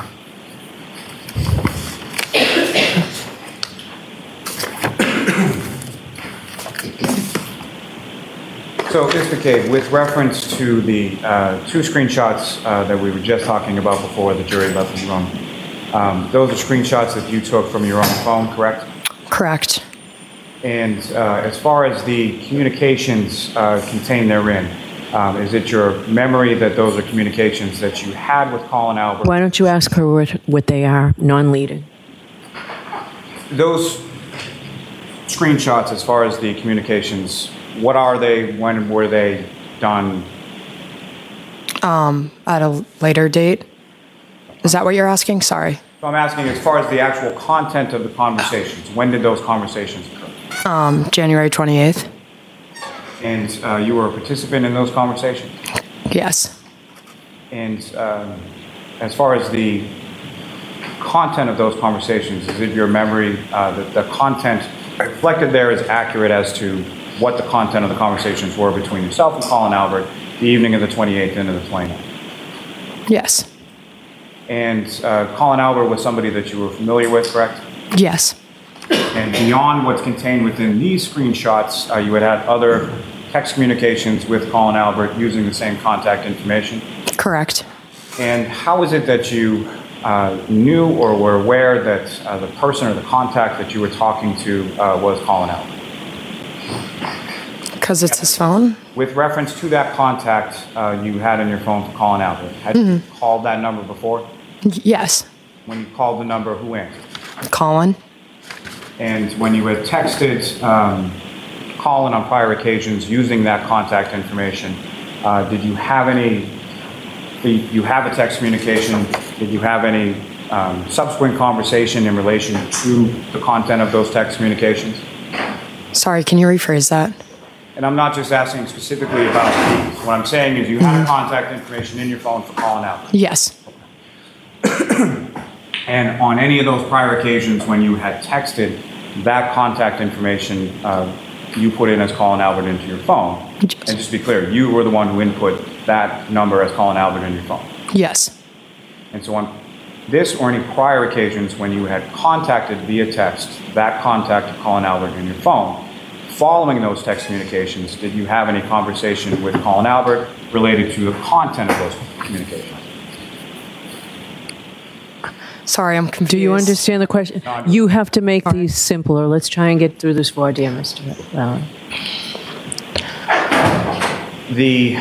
So, Mister McCabe, with reference to the uh, two screenshots uh, that we were just talking about before the jury left the room, um, those are screenshots that you took from your own phone, correct? Correct. And uh, as far as the communications uh, contained therein, um, is it your memory that those are communications that you had with Colin Albert? Why don't you ask her what, what they are, non-leading? Those screenshots, as far as the communications, what are they? When were they done? Um, at a later date. Is that what you're asking? Sorry. So I'm asking as far as the actual content of the conversations. When did those conversations occur? Um, January twenty-eighth. And uh, you were a participant in those conversations? Yes. And um, as far as the content of those conversations, is it your memory uh, that the content reflected there is accurate as to what the content of the conversations were between yourself and Colin Albert the evening of the twenty-eighth into the twenty-ninth? Yes. And uh, Colin Albert was somebody that you were familiar with, correct? Yes. And beyond what's contained within these screenshots, uh, you had had other text communications with Colin Albert using the same contact information? Correct. And how is it that you uh, knew or were aware that uh, the person or the contact that you were talking to uh, was Colin Albert? Because it's his phone? With reference to that contact uh, you had in your phone for Colin Albert, had Mm-hmm. you called that number before? Y- Yes. When you called the number, who answered? Colin? And when you had texted um, Colin on prior occasions using that contact information, uh, did you have any, did you have a text communication, did you have any um, subsequent conversation in relation to the content of those text communications? Sorry, can you rephrase that? And I'm not just asking specifically about these. What I'm saying is you had contact information in your phone for Colin Albert. Yes. And on any of those prior occasions when you had texted that contact information, uh, you put in as Colin Albert into your phone. And just to be clear, you were the one who input that number as Colin Albert in your phone. Yes. And so on this or any prior occasions when you had contacted via text that contact of Colin Albert in your phone, following those text communications, did you have any conversation with Colin Albert related to the content of those communications? Sorry, I'm confused. Do you understand the question? You have to make these simpler. Let's try and get through this voir dire, Mister Lally. The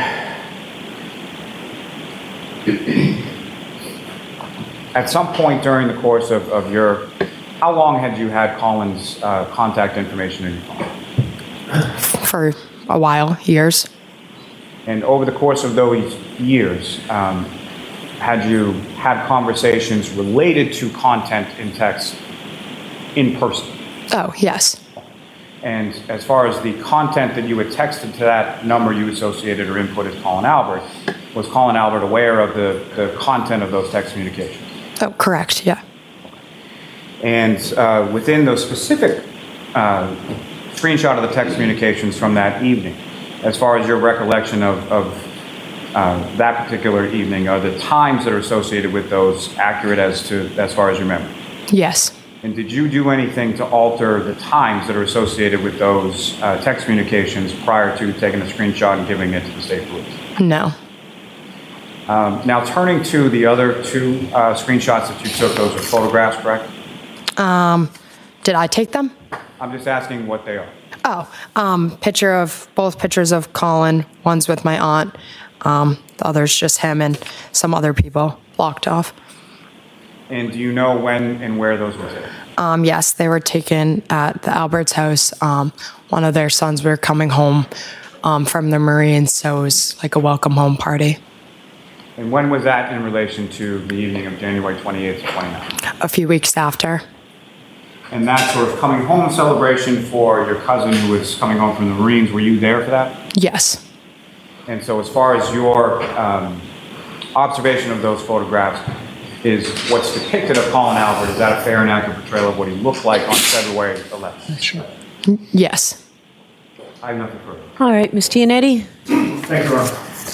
at some point during the course of, of your, how long had you had Colin's uh, contact information in your phone? For a while, years. And over the course of those years, um, had you had conversations related to content in text in person? Oh, yes. And as far as the content that you had texted to that number you associated or input as Colin Albert, was Colin Albert aware of the, the content of those text communications? Oh, correct, yeah. And uh, within those specific uh, screenshot of the text communications from that evening, as far as your recollection of, of uh, that particular evening, are the times that are associated with those accurate as to as far as your memory? Yes. And did you do anything to alter the times that are associated with those uh, text communications prior to taking a screenshot and giving it to the state police? No. Um, now, turning to the other two uh, screenshots that you took, those are photographs, correct? Um, did I take them? I'm just asking what they are. Oh, um, picture of, both pictures of Colin. One's with my aunt. Um, the other's just him and some other people blocked off. And do you know when and where those were taken? Um, yes, they were taken at the Alberts house. Um, one of their sons were coming home um, from the Marines, so it was like a welcome home party. And when was that in relation to the evening of January twenty-eighth to twenty-ninth? A few weeks after. And that sort of coming home celebration for your cousin who was coming home from the Marines, were you there for that? Yes. And so as far as your um, observation of those photographs, is what's depicted of Colin Albert, is that a fair and accurate portrayal of what he looked like on February eleventh? Sure. Yes. I have nothing further. All right, Miz Giannetti. Thank you, Ron.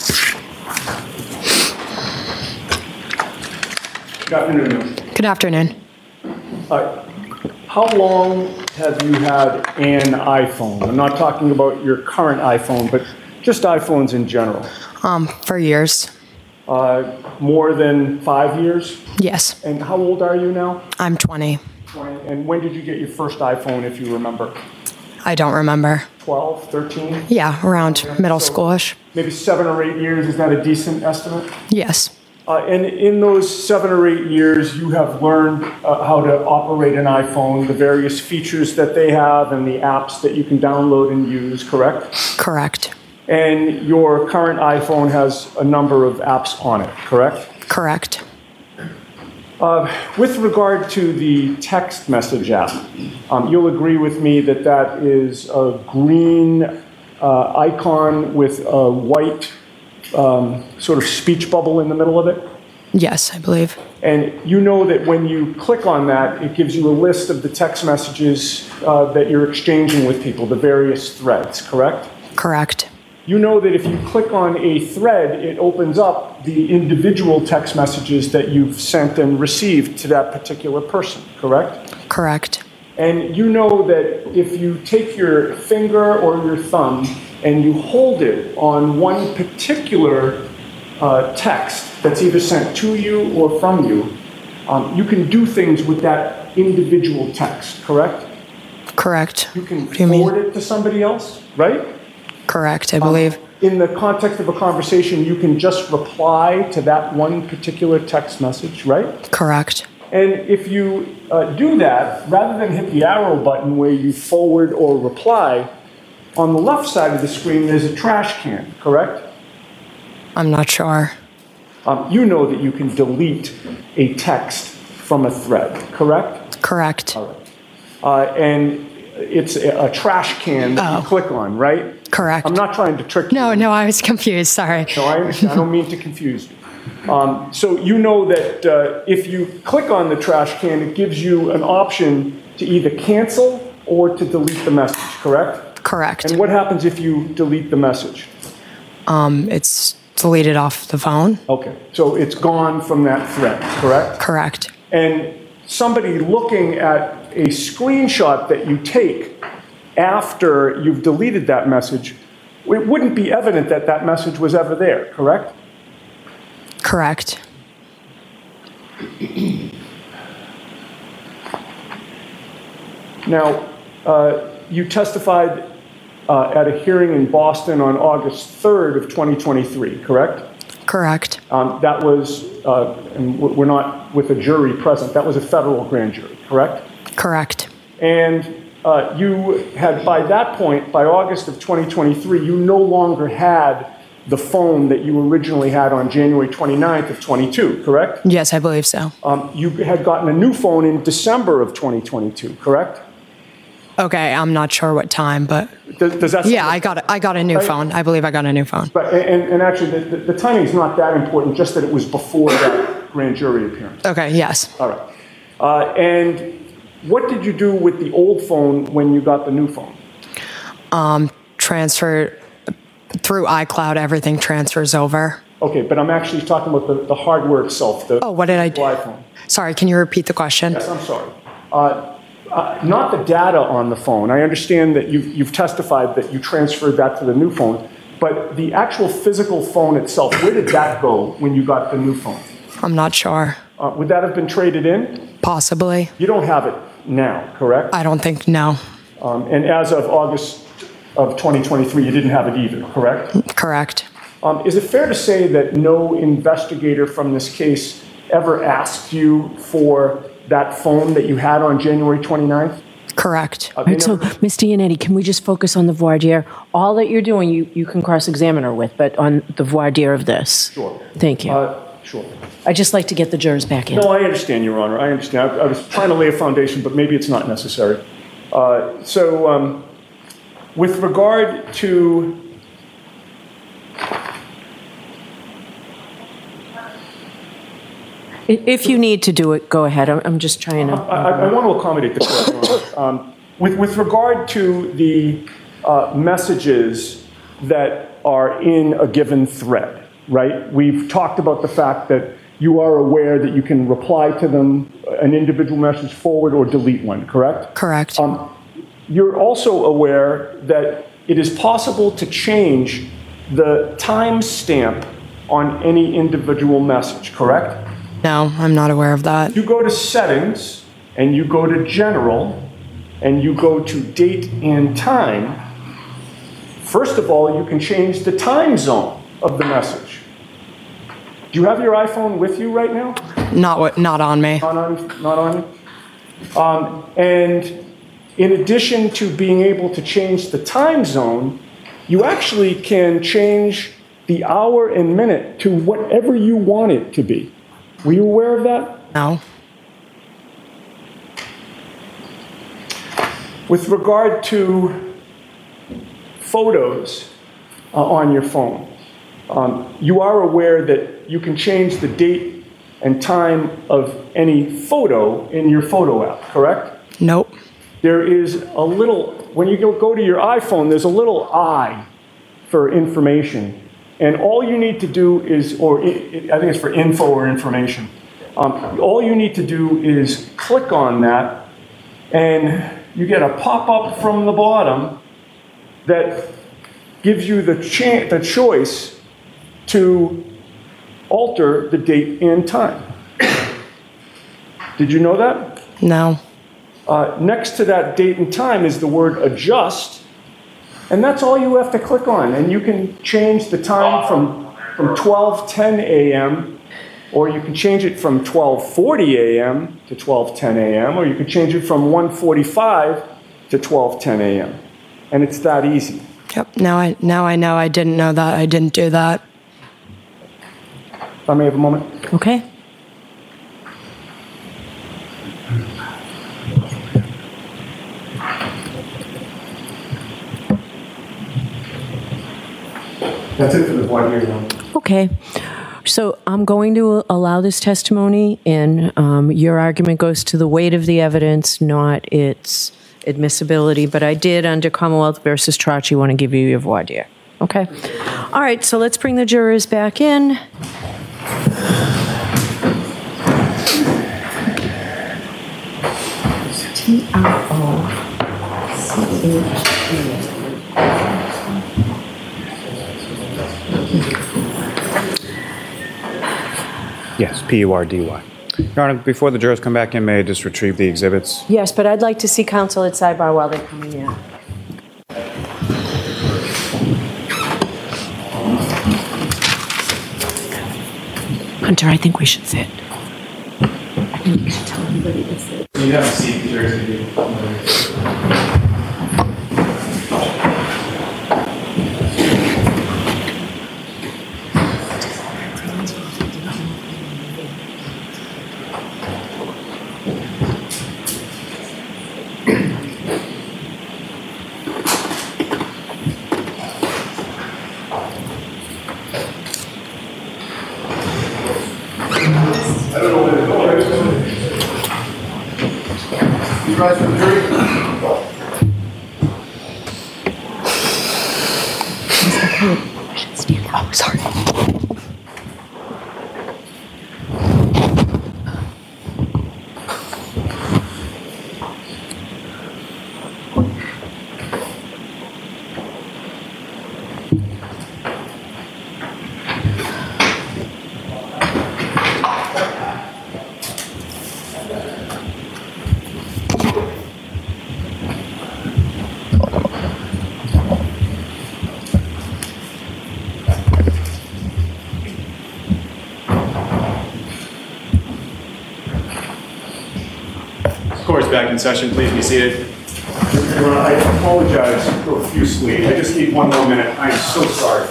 Good afternoon. Good afternoon. Uh, how long have you had an iPhone? I'm not talking about your current iPhone, but just iPhones in general. Um, for years. Uh, more than five years? Yes. And how old are you now? I'm twenty. twenty. And when did you get your first iPhone, if you remember? I don't remember. twelve, thirteen? Yeah, around middle So schoolish. Maybe seven or eight years, is that a decent estimate? Yes. Uh, and in those seven or eight years, you have learned uh, how to operate an iPhone, the various features that they have and the apps that you can download and use, correct? Correct. And your current iPhone has a number of apps on it, correct? Correct. Uh, with regard to the text message app, um, you'll agree with me that that is a green uh, icon with a white um, sort of speech bubble in the middle of it? Yes, I believe. And you know that when you click on that, it gives you a list of the text messages uh, that you're exchanging with people, the various threads, correct? Correct. You know that if you click on a thread, it opens up the individual text messages that you've sent and received to that particular person, correct? Correct. And you know that if you take your finger or your thumb and you hold it on one particular uh, text that's either sent to you or from you, um, you can do things with that individual text, correct? Correct. You can What do you forward mean? it to somebody else, right? Correct, I believe. Um, in the context of a conversation, you can just reply to that one particular text message, right? Correct. And if you uh, do that, rather than hit the arrow button where you forward or reply, on the left side of the screen there's a trash can, correct? I'm not sure. Um, you know that you can delete a text from a thread, correct? Correct. All right. Uh, and it's a, a trash can that Oh. you click on, right? Correct. I'm not trying to trick you. No, no, I was confused. Sorry. No, I understand. I don't mean to confuse you. Um, so you know that uh, if you click on the trash can, it gives you an option to either cancel or to delete the message, correct? Correct. And what happens if you delete the message? Um, it's deleted off the phone. Okay, so it's gone from that thread, correct? Correct. And somebody looking at a screenshot that you take after you've deleted that message, it wouldn't be evident that that message was ever there, correct? Correct. Now, uh, you testified uh, at a hearing in Boston on August third of twenty twenty-three, correct? Correct. Um, that was, uh, and we're not with a jury present, that was a federal grand jury, correct? Correct. And uh, you had, by that point, by August of twenty twenty-three, you no longer had the phone that you originally had on January twenty-ninth of twenty-two, correct? Yes, I believe so. Um, you had gotten a new phone in December of twenty twenty-two, correct? Okay, I'm not sure what time, but Does, does that yeah, I got a, I got a new Right. phone. I believe I got a new phone. But, and, and actually, the, the, the timing is not that important, just that it was before that grand jury appearance. Okay, yes. All right. Uh, and what did you do with the old phone when you got the new phone? Um, transfer through iCloud, everything transfers over. Okay, but I'm actually talking about the, the hardware itself. The Oh, what did I do? iPhone. Sorry, can you repeat the question? Yes, I'm sorry. Uh, uh, not the data on the phone. I understand that you've, you've testified that you transferred that to the new phone, but the actual physical phone itself, where did that go when you got the new phone? I'm not sure. Uh, would that have been traded in? Possibly. You don't have it now, correct? I don't think, no. Um, and as of August of twenty twenty-three, you didn't have it either, correct? Correct. Um, is it fair to say that no investigator from this case ever asked you for that phone that you had on January twenty-ninth? Correct. Uh, All right, so, Miz Gianetti, can we just focus on the voir dire? All that you're doing, you, you can cross-examine her with, but on the voir dire of this. Sure. Thank you. Uh, sure. I'd just like to get the jurors back in. No, I understand, Your Honor. I understand. I, I was trying to lay a foundation, but maybe it's not necessary. Uh, so, um, with regard to If you need to do it, go ahead. I'm, I'm just trying to. I, I want to accommodate the court, Your Honor. Um, with, with regard to the uh, messages that are in a given thread, right? We've talked about the fact that you are aware that you can reply to them, an individual message, forward or delete one, correct? Correct. Um, you're also aware that it is possible to change the timestamp on any individual message, correct? No, I'm not aware of that. You go to settings and you go to general and you go to date and time. First of all, you can change the time zone of the message. Do you have your iPhone with you right now? Not not on me. Not on, not on you? Um, and in addition to being able to change the time zone, you actually can change the hour and minute to whatever you want it to be. Were you aware of that? No. With regard to photos uh, on your phone, um, you are aware that you can change the date and time of any photo in your photo app, correct? Nope. There is a little, when you go, go to your iPhone, there's a little I for information. And all you need to do is, or it, I think it's for info or information. Um, all you need to do is click on that, and you get a pop-up from the bottom that gives you the, cha- the choice to alter the date and time. Did you know that? No. Uh, next to that date and time is the word adjust. And that's all you have to click on. And you can change the time from, from twelve ten a.m., or you can change it from twelve forty a.m. to twelve ten a.m., or you can change it from one forty-five to twelve ten a.m. And it's that easy. Yep. Now I now I know. I didn't know that. I didn't do that. If I may have a moment. Okay. That's it for the voir dire. Okay. So I'm going to allow this testimony in. Um, your argument goes to the weight of the evidence, not its admissibility. But I did, under Commonwealth versus Tracci, want to give you your voir dire. Okay? All right, so let's bring the jurors back in. T R O C H E. Yes, P U R D Y. Your Honor, before the jurors come back in, may I just retrieve the exhibits? Yes, but I'd like to see counsel at sidebar while they're coming in. Hunter, I think we should sit. I think you should tell everybody to sit. You have a seat, there's I don't know where to go. You guys from the jury? I should stand up. Oh, sorry. Court is back in session. Please be seated. Your Honor, I apologize profusely. I just need one more minute. I am so sorry.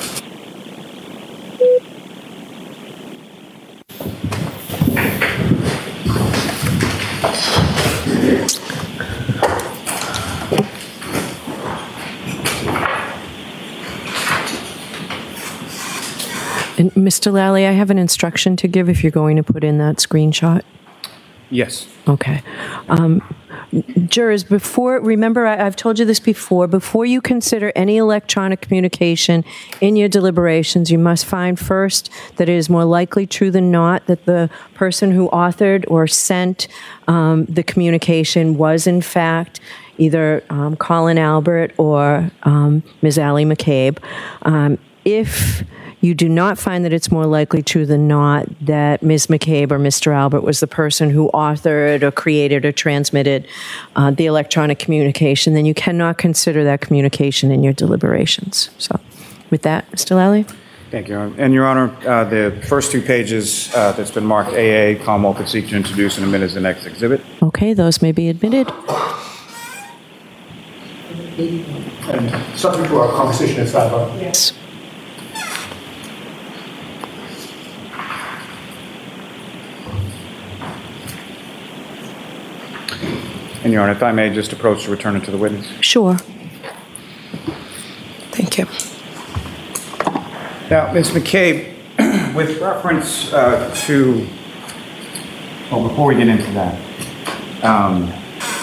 And Mister Lally, I have an instruction to give if you're going to put in that screenshot. Yes. Okay. Um, jurors, before, remember, I, I've told you this before, before you consider any electronic communication in your deliberations, you must find first that it is more likely true than not that the person who authored or sent um, the communication was, in fact, either um, Colin Albert or um, Miz Allie McCabe. Um, if you do not find that it's more likely true than not that Miz McCabe or Mister Albert was the person who authored or created or transmitted uh, the electronic communication, then you cannot consider that communication in your deliberations. So with that, Mister Lally? Thank you, Your Honor. And Your Honor, uh, the first two pages uh, that's been marked A A, Commonwealth would seek to introduce and admit as the next exhibit. Okay, those may be admitted. And subject to our conversation at sidebar. Yes. And Your Honor, if I may just approach to return it to the witness. Sure. Thank you. Now, Miz McCabe, with reference uh, to, well, before we get into that, um,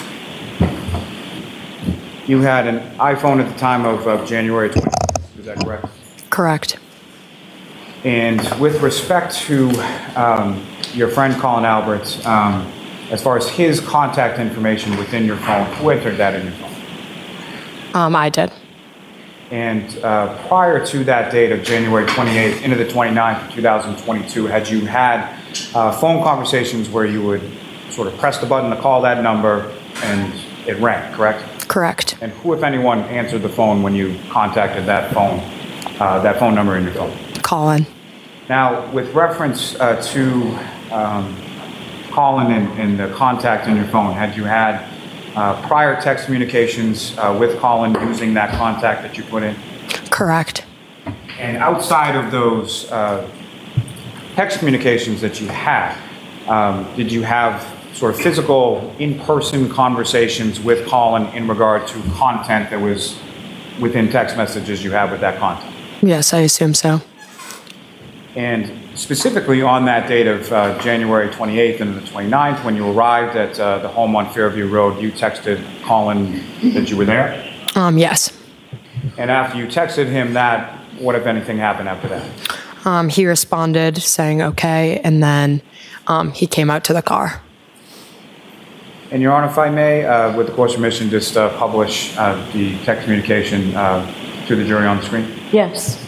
you had an iPhone at the time of, of January twentieth, is that correct? Correct. And with respect to um, your friend Colin Albert, um, as far as his contact information within your phone, who entered that in your phone? Um, I did. And uh, prior to that date of January twenty-eighth into the twenty-ninth of two thousand twenty-two, had you had uh, phone conversations where you would sort of press the button to call that number and it rang, correct? Correct. And who, if anyone, answered the phone when you contacted that phone, uh, that phone number in your phone? Colin. Now, with reference uh, to um, Colin and, and the contact in your phone, had you had uh, prior text communications uh, with Colin using that contact that you put in? Correct. And outside of those uh, text communications that you had, um, did you have sort of physical, in-person conversations with Colin in regard to content that was within text messages you have with that content? Yes, I assume so. And specifically on that date of uh, January twenty-eighth and the twenty-ninth, when you arrived at uh, the home on Fairview Road, you texted Colin that you were there? Um, yes. And after you texted him that, what, if anything, happened after that? Um, he responded saying okay, and then um, he came out to the car. And Your Honor, if I may, uh, with the court's permission, just uh, publish uh, the text communication uh, to the jury on the screen? Yes.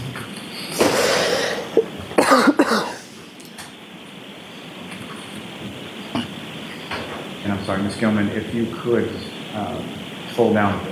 And I'm sorry, Miz Gilman, if you could uh, fold down a bit.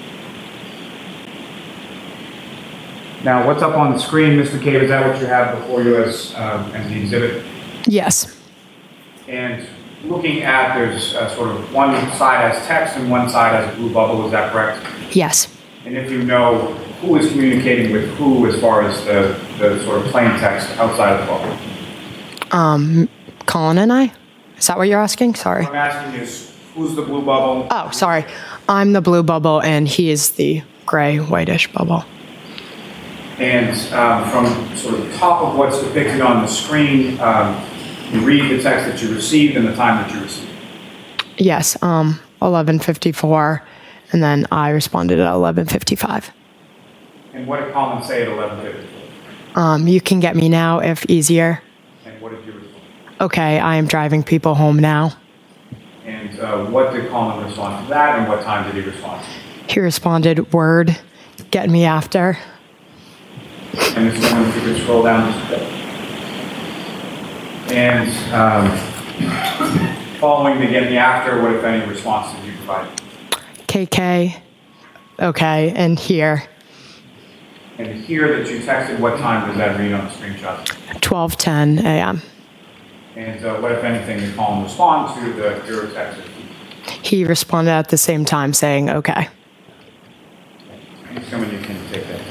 Now, what's up on the screen, Mister McCabe, is that what you have before you as, uh, as the exhibit? Yes. And looking at, there's uh, sort of one side as text and one side as a blue bubble, is that correct? Yes. And if you know who is communicating with who as far as the, the sort of plain text outside of the bubble? Um, Colin and I? Is that what you're asking? Sorry. What I'm asking is, who's the blue bubble? Oh, sorry. I'm the blue bubble and he is the gray, whitish bubble. And um, from sort of the top of what's depicted on the screen, um, you read the text that you received and the time that you received. Yes, um, eleven fifty-four, and then I responded at eleven fifty-five. And what did Colin say at eleven fifty-four? Um, you can get me now if easier. And what did you respond? Okay, I am driving people home now. And uh, what did Colin respond to that, and what time did he respond? He responded, word, get me after. And this one, if you could scroll down just a bit. And um, Following the beginning after, what if any response did you provide? K K, okay, and here, And here that you texted, what time does that read on the screenshot? twelve ten a m And uh, what, if anything, did Colin respond to the your text? He responded at the same time saying, okay. Someone you can take that.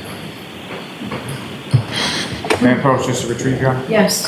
May I approach just to retrieve your? Yes.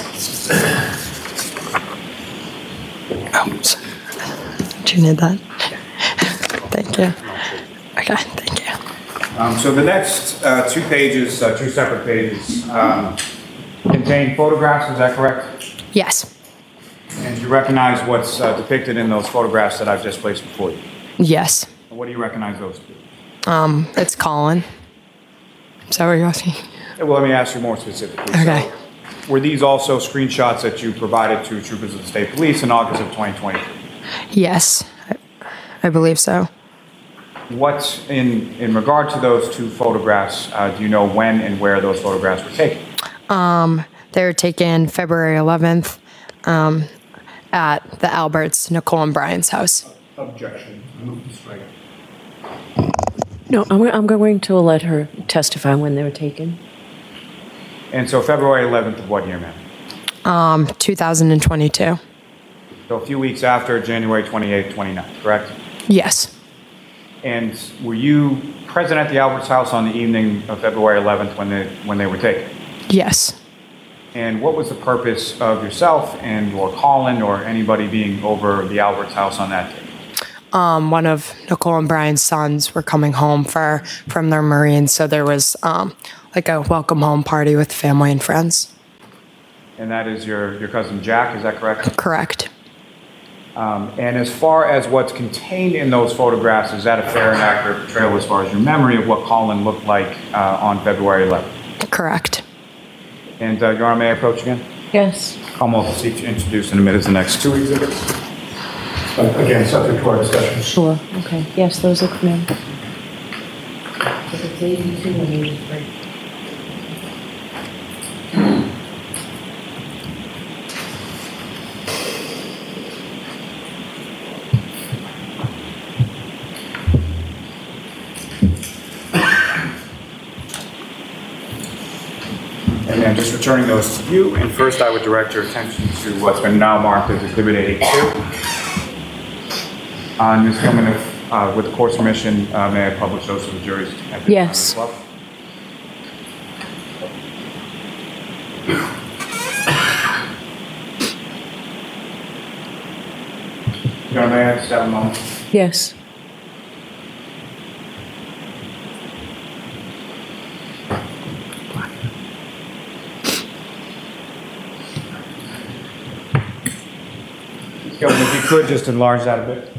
Oops. Do you need that? Thank you. Okay, thank you. Um, so the next uh, two pages, uh, two separate pages, um, contain photographs, is that correct? Yes. And do you recognize what's uh, depicted in those photographs that I've just placed before you? Yes. And what do you recognize those to be? Um, it's Colin. Is that what you're asking? Yeah, well, let me ask you more specifically. Okay. So, were these also screenshots that you provided to troopers of the state police in August of twenty twenty-three? Yes, I, I believe so. What, in, in regard to those two photographs, uh, do you know when and where those photographs were taken? Um, they were taken February eleventh um, at the Alberts, Nicole and Brian's house. Objection. Move to strike. No, I'm, I'm going to let her testify when they were taken. And so February eleventh of what year, ma'am? Um, two thousand twenty-two. So a few weeks after January twenty-eighth, twenty-ninth, correct? Yes. And were you present at the Alberts house on the evening of February eleventh when they, when they were taken? Yes. And what was the purpose of yourself and or Colin or anybody being over the Alberts house on that day? Um, one of Nicole and Brian's sons were coming home for from their Marines, so there was um, like a welcome home party with family and friends. And that is your, your cousin Jack, is that correct? Correct. Um, and as far as what's contained in those photographs, is that a fair and accurate portrayal as far as your memory of what Colin looked like uh, on February eleventh? Correct. And uh, Your Honor, may I approach again? Yes. Colin will seek to introduce in a minute the next two exhibits. Uh, Again, subject to our discussion. Sure. Okay. Yes, those are clear. And then just returning those to you, and first I would direct your attention to what's been now marked as Exhibit eighty-two. Uh, Miz Gilman, if, uh, with the court's permission, uh, may I publish those to the jury's at this Yes. time as well? Your Honor, may I just have a moment? Yes. Miz Gilman, if you could just enlarge that a bit.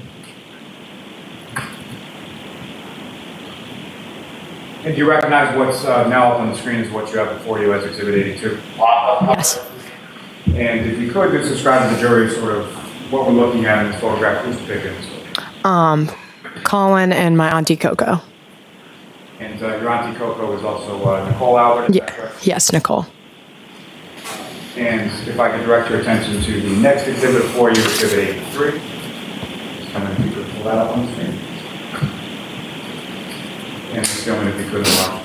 And do you recognize what's uh, now up on the screen is what you have before you as Exhibit eighty-two? Yes. And if you could just describe to the jury sort of what we're looking at in this photograph, who's depicted in this photograph? Um, Colin and my auntie Coco. And uh, your auntie Coco is also uh, Nicole Albert, is Yeah. that correct? Yes, Nicole. And if I could direct your attention to the next exhibit for you, Exhibit eighty-three. Just come in, if you could pull that up on the screen. And just come in, if you could enlarge.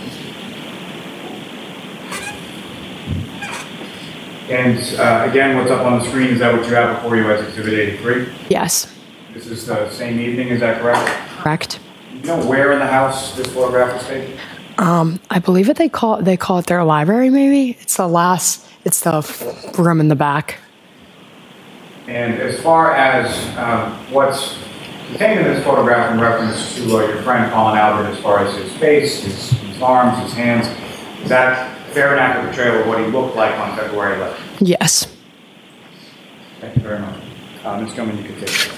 And uh, again, what's up on the screen, is that what you have before you as Exhibit eighty-three? Yes. This is the same evening, is that correct? Correct. You know where in the house this photograph was taken? Um, I believe it. They call they call it their library. Maybe it's the last. It's the f- room in the back. And as far as um, what's contained in this photograph in reference to uh, your friend Colin Albert, as far as his face, his, his arms, his hands, is that fair and accurate portrayal of what he looked like on February eleventh? Yes. Thank you very much. Uh, Miz Gilman, you can take it.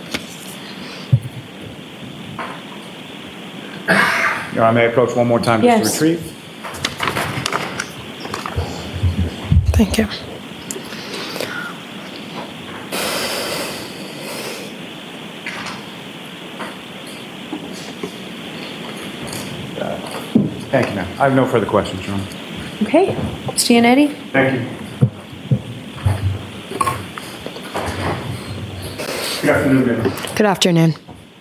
Your Honor, may I approach one more time just Yes. to retrieve? Thank you. Thank you, ma'am. I have no further questions, Your Honor. Okay. Stianetti? Thank you. Good afternoon, ma'am. Good afternoon.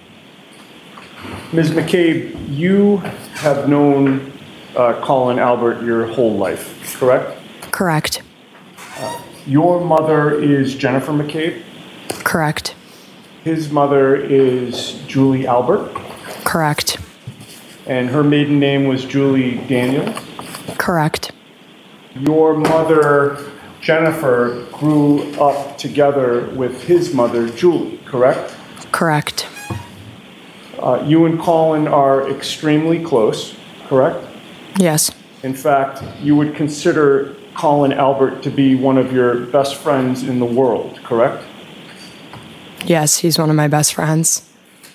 Miz McCabe, you have known uh, Colin Albert your whole life, correct? Correct. Uh, your mother is Jennifer McCabe? Correct. His mother is Julie Albert? Correct. And her maiden name was Julie Daniels? Correct. Your mother, Jennifer, grew up together with his mother, Julie, correct? Correct. Uh, you and Colin are extremely close, correct? Yes. In fact, you would consider Colin Albert to be one of your best friends in the world, correct? Yes, he's one of my best friends.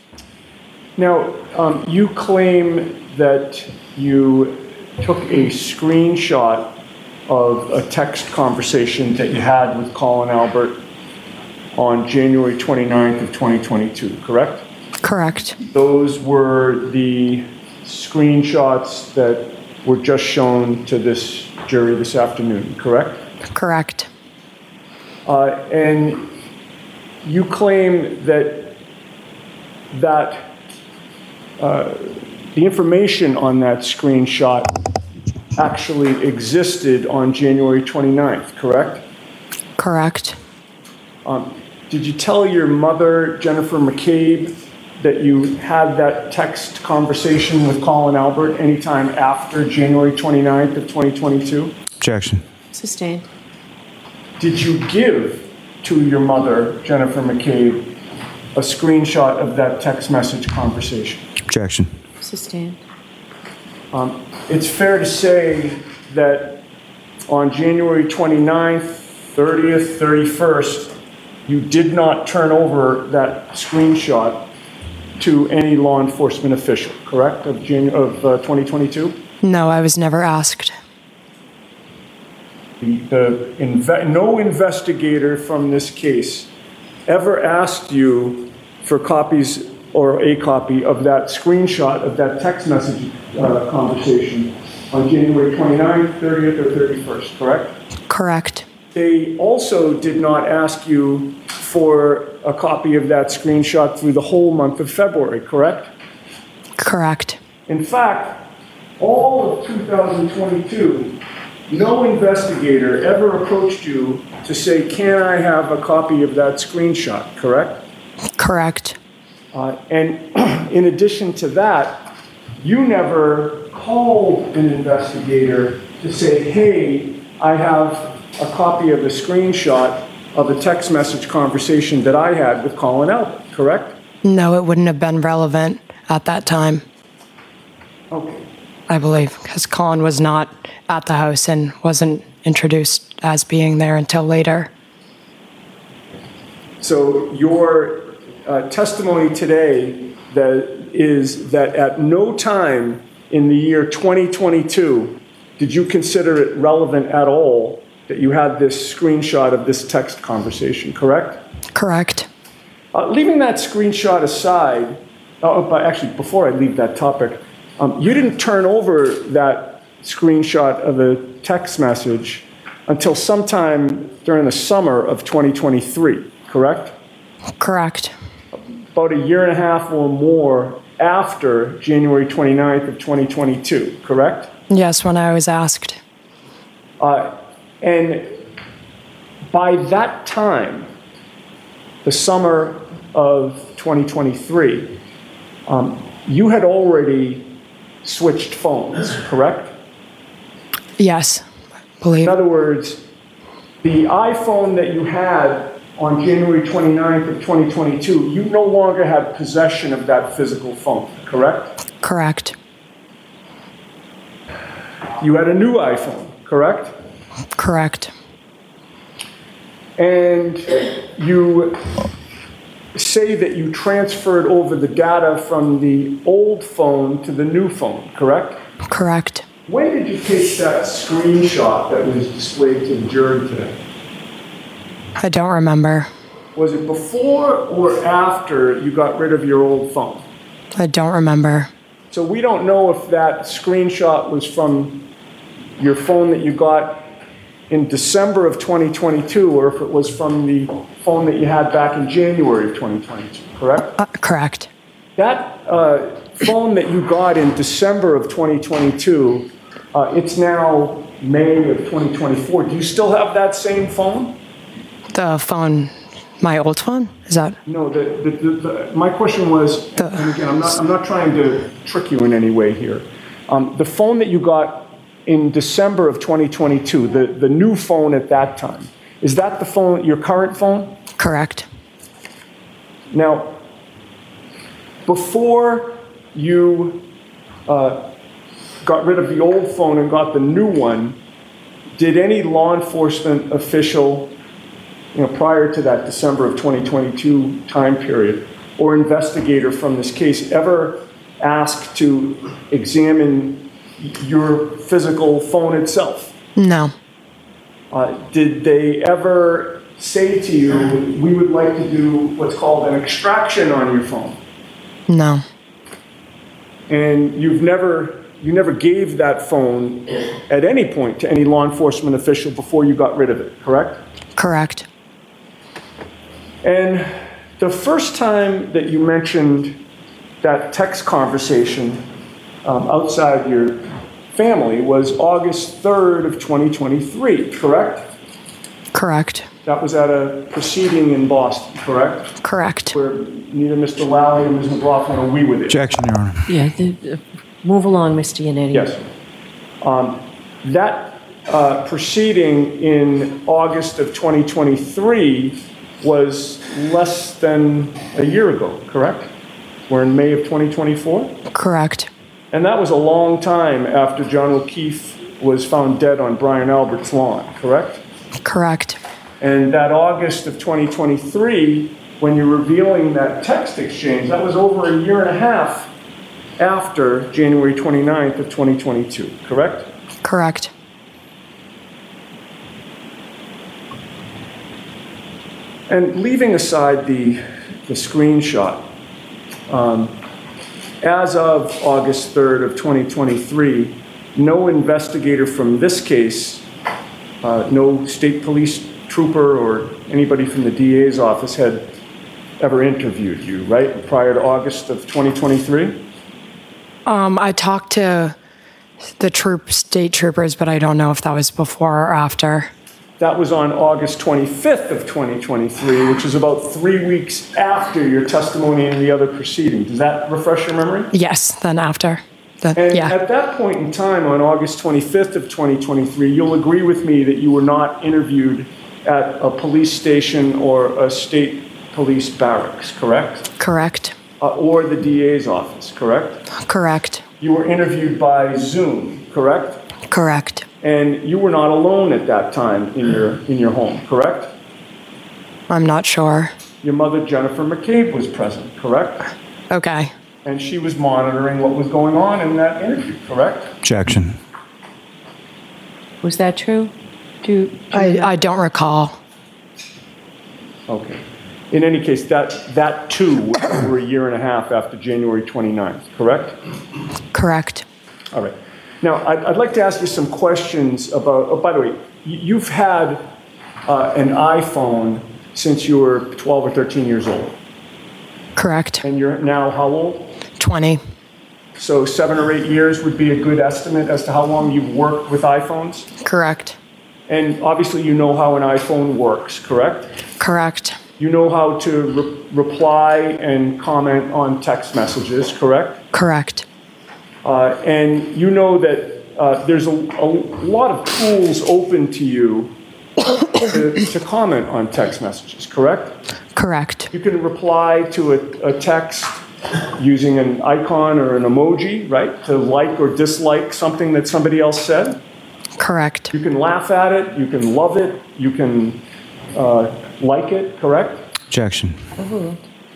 Now, um, you claim that you took a screenshot of a text conversation that you had with Colin Albert on January twenty-ninth of twenty twenty-two, correct? Correct. Those were the screenshots that were just shown to this jury this afternoon, correct? Correct. Uh, and you claim that that uh, the information on that screenshot actually existed on January twenty-ninth, correct? Correct. Um, did you tell your mother, Jennifer McCabe, that you had that text conversation with Colin Albert anytime after January twenty-ninth of twenty twenty-two? Objection. Sustained. Did you give to your mother, Jennifer McCabe, a screenshot of that text message conversation? Objection. Sustained. Um, it's fair to say that on January twenty-ninth, thirtieth, thirty-first, you did not turn over that screenshot to any law enforcement official, correct, of, Janu- of uh, twenty twenty-two? No, I was never asked. The, the inve- no investigator from this case ever asked you for copies or a copy of that screenshot of that text message uh, conversation on January twenty-ninth, thirtieth, or thirty-first, correct? Correct. They also did not ask you for a copy of that screenshot through the whole month of February, correct? Correct. In fact, all of two thousand twenty-two, no investigator ever approached you to say, can I have a copy of that screenshot, correct? Correct. Uh, and in addition to that, you never called an investigator to say, hey, I have a copy of a screenshot of a text message conversation that I had with Colin Albert, correct? No, it wouldn't have been relevant at that time. Okay. I believe, because Colin was not at the house and wasn't introduced as being there until later. So your uh, testimony today that is that at no time in the year twenty twenty-two did you consider it relevant at all that you had this screenshot of this text conversation, correct? Correct. Uh, leaving that screenshot aside, oh, but actually, before I leave that topic, um, you didn't turn over that screenshot of a text message until sometime during the summer of twenty twenty-three, correct? Correct. About a year and a half or more after January twenty-ninth of twenty twenty-two, correct? Yes, when I was asked. Uh, and by that time, the summer of twenty twenty-three, um, you had already switched phones, correct? Yes, I believe. In other words, the iPhone that you had on January twenty-ninth of twenty twenty-two, you no longer had possession of that physical phone, correct? Correct. You had a new iPhone, correct? Correct. And you say that you transferred over the data from the old phone to the new phone, correct? Correct. When did you take that screenshot that was displayed to the jury today? I don't remember. Was it before or after you got rid of your old phone? I don't remember. So we don't know if that screenshot was from your phone that you got in December of twenty twenty-two, or if it was from the phone that you had back in January of twenty twenty-two, correct? Uh, correct. That uh, phone that you got in December of twenty twenty-two, uh, it's now May of twenty twenty-four. Do you still have that same phone? The phone, my old phone? Is that? No, the, the, the, the, my question was, the, and again, I'm not, I'm not trying to trick you in any way here. Um, the phone that you got in December of twenty twenty-two, the, the new phone at that time, is that the phone, your current phone? Correct. Now, before you uh, got rid of the old phone and got the new one, did any law enforcement official, you know, prior to that December of twenty twenty-two time period, or investigator from this case ever ask to examine your physical phone itself? No. Uh, did they ever say to you, we would like to do what's called an extraction on your phone? No. And you've never, you never gave that phone at any point to any law enforcement official before you got rid of it, correct? Correct. And the first time that you mentioned that text conversation um, outside your family was August third of twenty twenty-three, correct? Correct. That was at a proceeding in Boston, correct? Correct. Where neither Mister Lally or Miz McLaughlin agree with it. Objection, Your Honor. Yeah, the, the, move along, Mister Yannetti. Yes. Um, that uh, proceeding in August of twenty twenty-three was less than a year ago, correct? We're in May of twenty twenty-four? Correct. And that was a long time after John O'Keefe was found dead on Brian Albert's lawn, correct? Correct. And that August of twenty twenty-three, when you're revealing that text exchange, that was over a year and a half after January twenty-ninth of twenty twenty-two, correct? Correct. And leaving aside the, the screenshot, um, as of August third of twenty twenty-three, no investigator from this case, uh, no state police trooper or anybody from the D A's office had ever interviewed you, right, prior to August of twenty twenty-three? Um, I talked to the troop, state troopers, but I don't know if that was before or after. That was on August twenty-fifth of twenty twenty-three, which is about three weeks after your testimony in the other proceeding. Does that refresh your memory? Yes, then after. The, and yeah. At that point in time, on August twenty-fifth of twenty twenty-three, you'll agree with me that you were not interviewed at a police station or a state police barracks, correct? Correct. Uh, or the D A's office, correct? Correct. You were interviewed by Zoom, correct? Correct. And you were not alone at that time in your in your home, correct? I'm not sure. Your mother, Jennifer McCabe, was present, correct? Okay. And she was monitoring what was going on in that interview, correct? Objection. Was that true? Do, do I, I don't recall. Okay. In any case, that, that too was over a year and a half after January twenty-ninth, correct? Correct. All right. Now, I'd, I'd like to ask you some questions about, oh, by the way, you've had uh, an iPhone since you were twelve or thirteen years old. Correct. And you're now how old? twenty. So seven or eight years would be a good estimate as to how long you've worked with iPhones? Correct. And obviously you know how an iPhone works, correct? Correct. You know how to re- reply and comment on text messages, correct? Correct. Uh, and you know that uh, there's a, a lot of tools open to you to, to comment on text messages, correct? Correct. You can reply to a, a text using an icon or an emoji, right? To like or dislike something that somebody else said. Correct. You can laugh at it, you can love it, you can uh, like it, correct? Objection. Mm-hmm.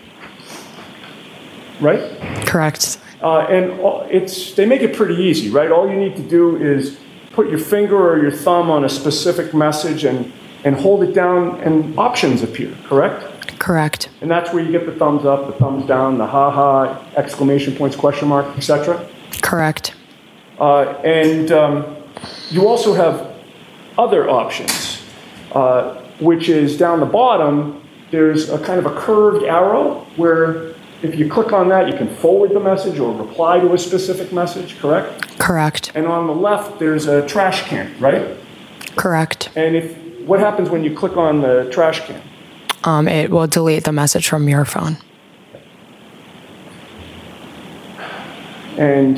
Right? Correct. Uh, and it's they make it pretty easy, right? All you need to do is put your finger or your thumb on a specific message and, and hold it down and options appear, correct? Correct. And that's where you get the thumbs up, the thumbs down, the ha-ha, exclamation points, question mark, et cetera. Correct. Uh, and um, you also have other options, uh, which is down the bottom, there's a kind of a curved arrow where if you click on that, you can forward the message or reply to a specific message, correct? Correct. And on the left, there's a trash can, right? Correct. And if what happens when you click on the trash can? Um, it will delete the message from your phone. And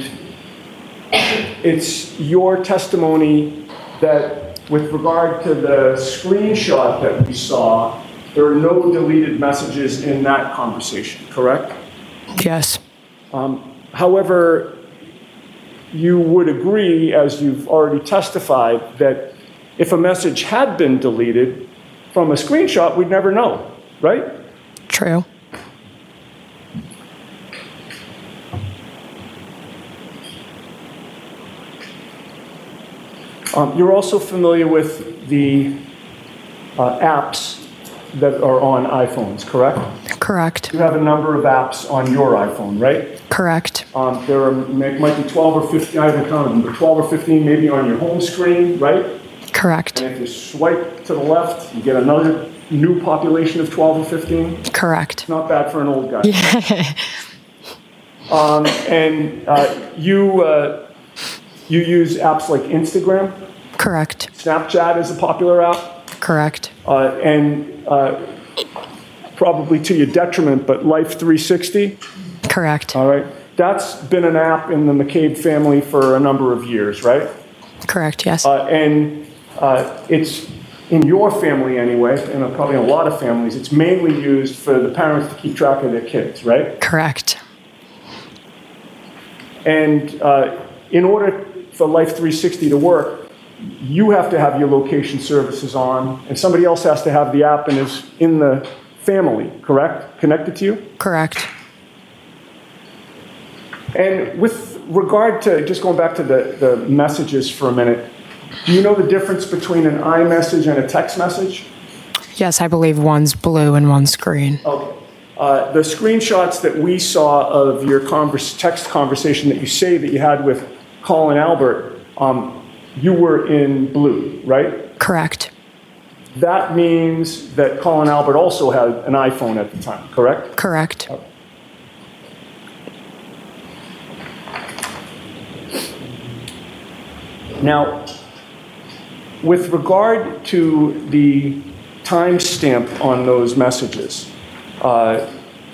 it's your testimony that with regard to the screenshot that we saw, there are no deleted messages in that conversation, correct? Yes. Um, however, you would agree, as you've already testified, that if a message had been deleted from a screenshot, we'd never know, right? True. Um, you're also familiar with the uh, apps that are on iPhones, correct? Correct. You have a number of apps on your iPhone, right? Correct. Um, there are, might be twelve or fifteen, I haven't counted them, but twelve or fifteen maybe on your home screen, right? Correct. And if you swipe to the left, you get another new population of twelve or fifteen? Correct. Not bad for an old guy. Yeah. um, and uh, you, uh, you use apps like Instagram? Correct. Snapchat is a popular app? Correct. Uh, and uh, probably to your detriment, but Life three sixty? Correct. All right. That's been an app in the McCabe family for a number of years, right? Correct, yes. Uh, and uh, it's in your family anyway, and probably in a lot of families, it's mainly used for the parents to keep track of their kids, right? Correct. And uh, in order for Life three sixty to work, you have to have your location services on, and somebody else has to have the app and is in the family, correct? Connected to you? Correct. And with regard to, just going back to the, the messages for a minute, do you know the difference between an iMessage and a text message? Yes, I believe one's blue and one's green. Okay. Uh, the screenshots that we saw of your converse, text conversation that you say that you had with Colin Albert, um, you were in blue, right? Correct. That means that Colin Albert also had an iPhone at the time, correct? Correct. Okay. Now, with regard to the timestamp on those messages, uh,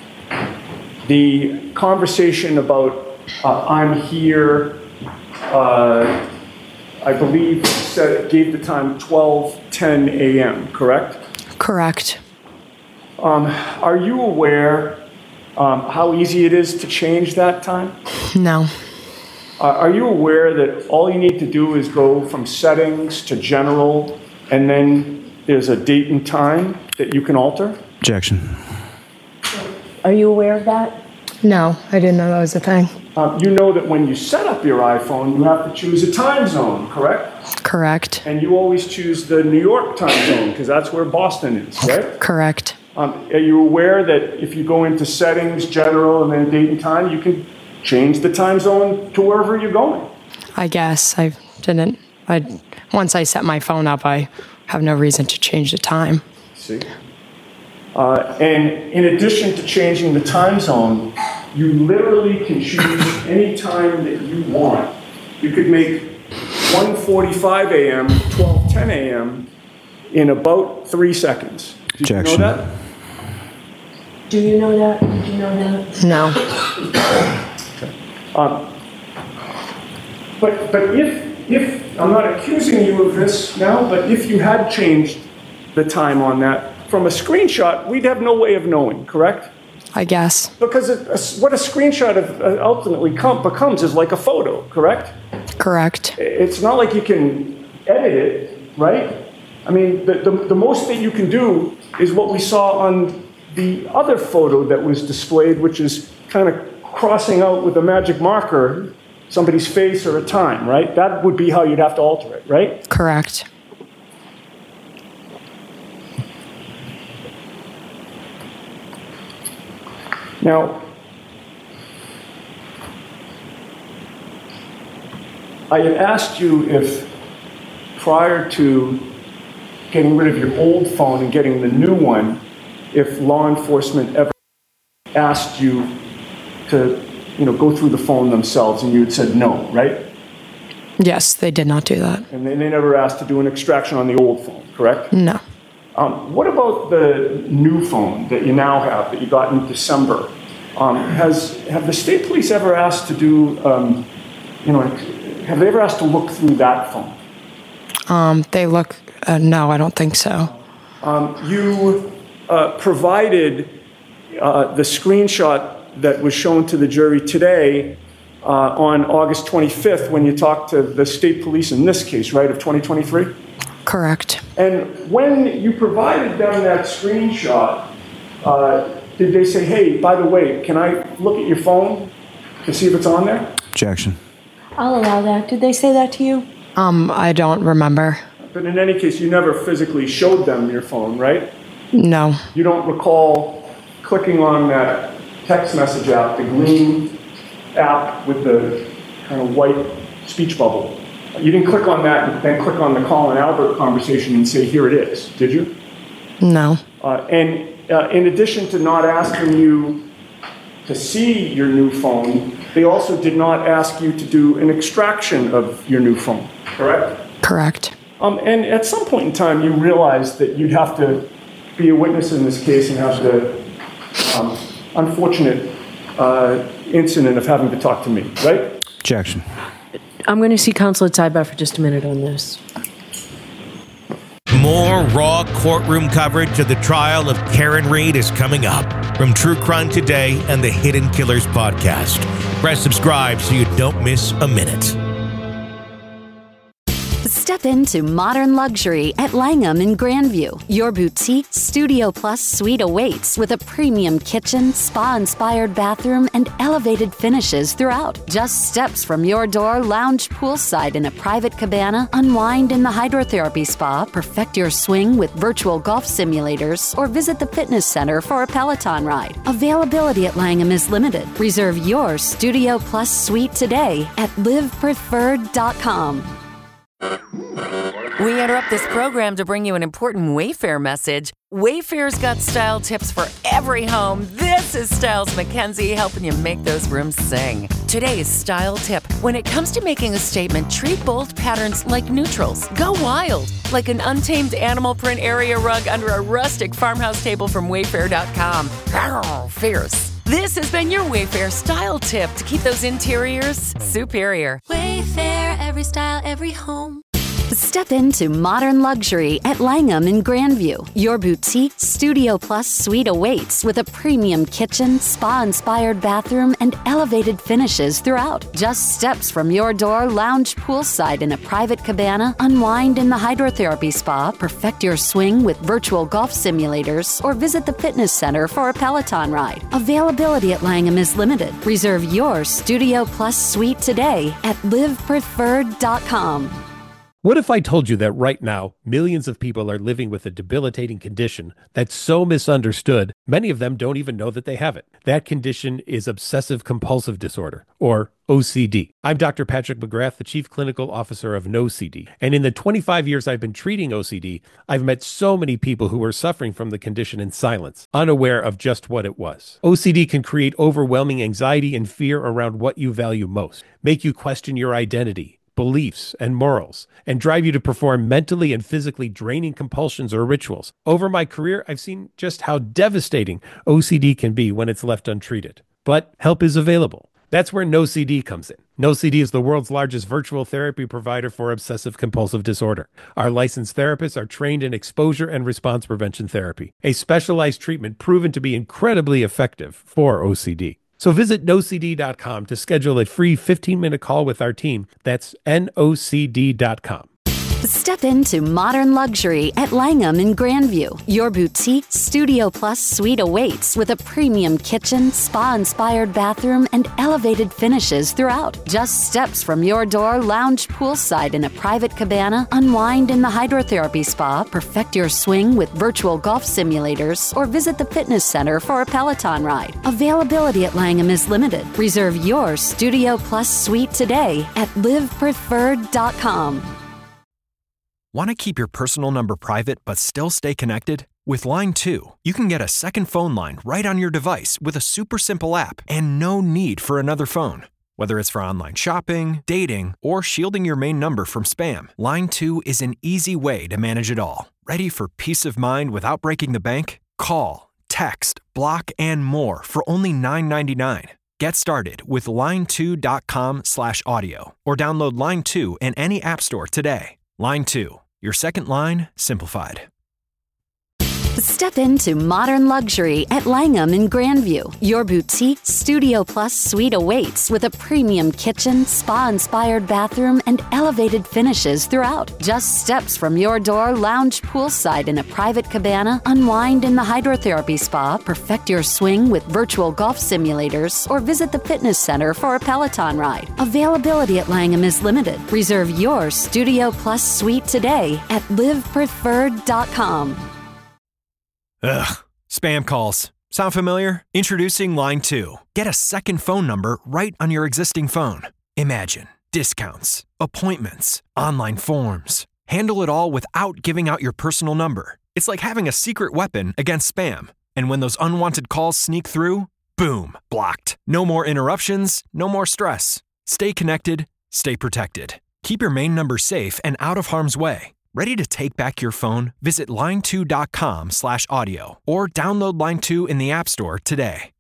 the conversation about uh, I'm here, uh, I believe said, gave the time twelve ten a m, correct? Correct. Um, are you aware um, how easy it is to change that time? No. Uh, are you aware that all you need to do is go from settings to general, and then there's a date and time that you can alter? Objection. Are you aware of that? No, I didn't know that was a thing. Um, you know that when you set up your iPhone, you have to choose a time zone, correct? Correct. And you always choose the New York time zone, because that's where Boston is, right? Correct. Um, are you aware that if you go into settings, general, and then date and time, you can change the time zone to wherever you're going? I guess I didn't. I once I set my phone up, I have no reason to change the time. See? Uh, and in addition to changing the time zone, you literally can choose any time that you want. You could make one forty-five a m, twelve ten a m in about three seconds. Did Objection. you know that? Do you know that? Did you know that? No. Um, but but if, if, I'm not accusing you of this now, but if you had changed the time on that from a screenshot, we'd have no way of knowing, correct? I guess. Because it, a, what a screenshot of, uh, ultimately com- becomes is like a photo, correct? Correct. It's not like you can edit it, right? I mean, the, the, the most that you can do is what we saw on the other photo that was displayed, which is kind of crossing out with a magic marker somebody's face or a time, right? That would be how you'd have to alter it, right? Correct. Now, I had asked you if prior to getting rid of your old phone and getting the new one, if law enforcement ever asked you to, you know, go through the phone themselves and you had said no, right? Yes, they did not do that. And they, they never asked to do an extraction on the old phone, correct? No. Um, what about the new phone that you now have, that you got in December? Um, has have the state police ever asked to do, um, you know, have they ever asked to look through that phone? Um, they look, uh, no, I don't think so. Um, you uh, provided uh, the screenshot that was shown to the jury today uh, on August twenty-fifth when you talked to the state police in this case, right, of twenty twenty-three? Correct. And when you provided them that screenshot, uh, did they say, hey, by the way, can I look at your phone to see if it's on there? Objection. I'll allow that. Did they say that to you? Um, I don't remember. But in any case, you never physically showed them your phone, right? No. You don't recall clicking on that text message app, the green app with the kind of white speech bubble. You didn't click on that and then click on the Colin Albert conversation and say, here it is, did you? No. Uh, and uh, in addition to not asking you to see your new phone, they also did not ask you to do an extraction of your new phone, correct? Correct. Um, and at some point in time, you realized that you'd have to be a witness in this case and have the um, unfortunate uh, incident of having to talk to me, right? Objection. I'm going to see counsel at sidebar for just a minute on this. More raw courtroom coverage of the trial of Karen Read is coming up from True Crime Today and the Hidden Killers podcast. Press subscribe so you don't miss a minute. Step into modern luxury at Langham in Grandview. Your boutique Studio Plus suite awaits with a premium kitchen, spa-inspired bathroom, and elevated finishes throughout. Just steps from your door, lounge poolside in a private cabana, unwind in the hydrotherapy spa, perfect your swing with virtual golf simulators, or visit the fitness center for a Peloton ride. Availability at Langham is limited. Reserve your Studio Plus suite today at live preferred dot com. We interrupt this program to bring you an important Wayfair message. Wayfair's got style tips for every home. This is Styles McKenzie helping you make those rooms sing. Today's style tip. When it comes to making a statement, treat bold patterns like neutrals. Go wild, like an untamed animal print area rug under a rustic farmhouse table from wayfair dot com. Arr, fierce. This has been your Wayfair style tip to keep those interiors superior. Wayfair, every style, every home. Step into modern luxury at Langham in Grandview. Your boutique Studio Plus suite awaits with a premium kitchen, spa-inspired bathroom, and elevated finishes throughout. Just steps from your door, lounge poolside in a private cabana, unwind in the hydrotherapy spa, perfect your swing with virtual golf simulators, or visit the fitness center for a Peloton ride. Availability at Langham is limited. Reserve your Studio Plus suite today at live preferred dot com. What if I told you that right now, millions of people are living with a debilitating condition that's so misunderstood, many of them don't even know that they have it. That condition is obsessive compulsive disorder, or O C D. I'm Doctor Patrick McGrath, the Chief Clinical Officer of No C D. And in the twenty-five years I've been treating O C D, I've met so many people who are suffering from the condition in silence, unaware of just what it was. O C D can create overwhelming anxiety and fear around what you value most, make you question your identity, beliefs, and morals, and drive you to perform mentally and physically draining compulsions or rituals. Over my career, I've seen just how devastating O C D can be when it's left untreated. But help is available. That's where No C D comes in. No C D is the world's largest virtual therapy provider for obsessive compulsive disorder. Our licensed therapists are trained in exposure and response prevention therapy, a specialized treatment proven to be incredibly effective for O C D. So visit no c d dot com to schedule a free fifteen-minute call with our team. That's N O C D dot com. Step into modern luxury at Langham in Grandview. Your boutique Studio Plus suite awaits with a premium kitchen, spa-inspired bathroom, and elevated finishes throughout. Just steps from your door, lounge poolside in a private cabana, unwind in the hydrotherapy spa, perfect your swing with virtual golf simulators, or visit the fitness center for a Peloton ride. Availability at Langham is limited. Reserve your Studio Plus suite today at live preferred dot com. Want to keep your personal number private but still stay connected? With Line two, you can get a second phone line right on your device with a super simple app and no need for another phone. Whether it's for online shopping, dating, or shielding your main number from spam, Line two is an easy way to manage it all. Ready for peace of mind without breaking the bank? Call, text, block, and more for only nine ninety-nine. Get started with line two dot com slash audio or download Line two in any app store today. Line two, your second line simplified. Step into modern luxury at Langham in Grandview. Your boutique Studio Plus suite awaits with a premium kitchen, spa-inspired bathroom, and elevated finishes throughout. Just steps from your door, lounge poolside in a private cabana, unwind in the hydrotherapy spa, perfect your swing with virtual golf simulators, or visit the fitness center for a Peloton ride. Availability at Langham is limited. Reserve your Studio Plus suite today at live preferred dot com. Ugh, spam calls. Sound familiar? Introducing Line two. Get a second phone number right on your existing phone. Imagine discounts, appointments, online forms. Handle it all without giving out your personal number. It's like having a secret weapon against spam. And when those unwanted calls sneak through, boom, blocked. No more interruptions, no more stress. Stay connected, stay protected. Keep your main number safe and out of harm's way. Ready to take back your phone? Visit line two dot com slash audio or download Line two in the App Store today.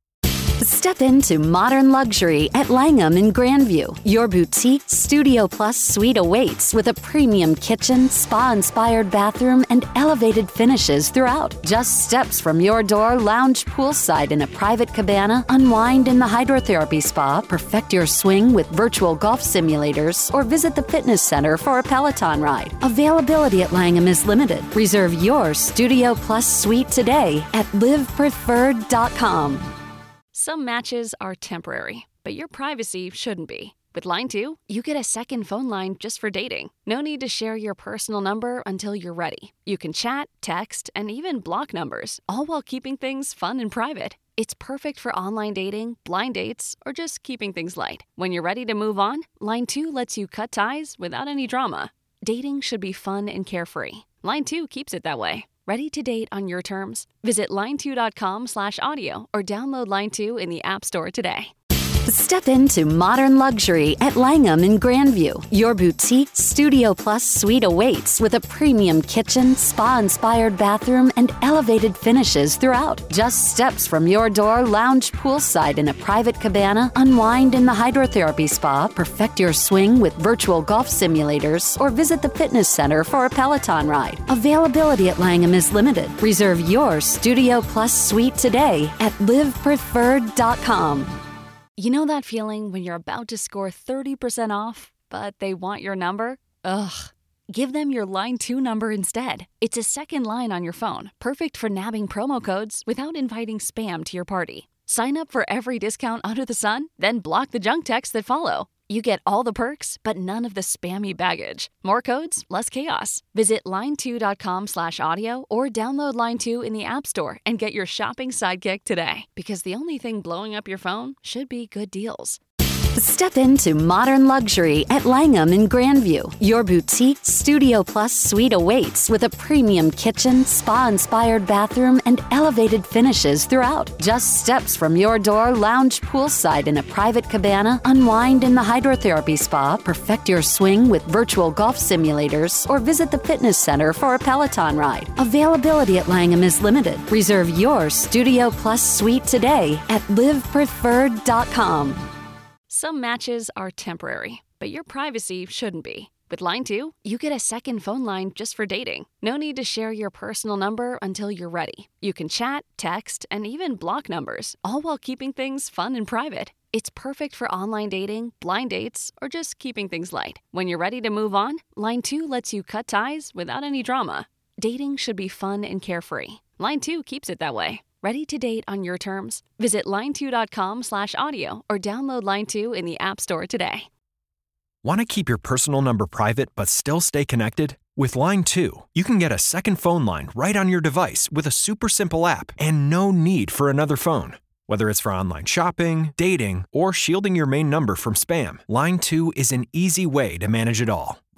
Step into modern luxury at Langham in Grandview. Your boutique Studio Plus suite awaits with a premium kitchen, spa-inspired bathroom, and elevated finishes throughout. Just steps from your door, lounge poolside in a private cabana, unwind in the hydrotherapy spa, perfect your swing with virtual golf simulators, or visit the fitness center for a Peloton ride. Availability at Langham is limited. Reserve your Studio Plus suite today at live preferred dot com. Some matches are temporary, but your privacy shouldn't be. With Line two, you get a second phone line just for dating. No need to share your personal number until you're ready. You can chat, text, and even block numbers, all while keeping things fun and private. It's perfect for online dating, blind dates, or just keeping things light. When you're ready to move on, Line two lets you cut ties without any drama. Dating should be fun and carefree. Line two keeps it that way. Ready to date on your terms? Visit line two dot com slash audio or download Line two in the App Store today. Step into modern luxury at Langham in Grandview. Your boutique Studio Plus suite awaits with a premium kitchen, spa-inspired bathroom, and elevated finishes throughout. Just steps from your door, lounge poolside in a private cabana, unwind in the hydrotherapy spa, perfect your swing with virtual golf simulators, or visit the fitness center for a Peloton ride. Availability at Langham is limited. Reserve your Studio Plus suite today at live preferred dot com. You know that feeling when you're about to score thirty percent off, but they want your number? Ugh. Give them your Line two number instead. It's a second line on your phone, perfect for nabbing promo codes without inviting spam to your party. Sign up for every discount under the sun, then block the junk texts that follow. You get all the perks, but none of the spammy baggage. More codes, less chaos. Visit line two dot com slash audio or download Line two in the App Store and get your shopping sidekick today. Because the only thing blowing up your phone should be good deals. Step into modern luxury at Langham in Grandview. Your boutique Studio Plus suite awaits with a premium kitchen, spa-inspired bathroom, and elevated finishes throughout. Just steps from your door, lounge poolside in a private cabana, unwind in the hydrotherapy spa, perfect your swing with virtual golf simulators, or visit the fitness center for a Peloton ride. Availability at Langham is limited. Reserve your Studio Plus suite today at live preferred dot com. Some matches are temporary, but your privacy shouldn't be. With Line two, you get a second phone line just for dating. No need to share your personal number until you're ready. You can chat, text, and even block numbers, all while keeping things fun and private. It's perfect for online dating, blind dates, or just keeping things light. When you're ready to move on, Line two lets you cut ties without any drama. Dating should be fun and carefree. Line two keeps it that way. Ready to date on your terms? Visit line two dot com slash audio or download Line two in the App Store today. Want to keep your personal number private but still stay connected? With Line two, you can get a second phone line right on your device with a super simple app and no need for another phone. Whether it's for online shopping, dating, or shielding your main number from spam, Line two is an easy way to manage it all.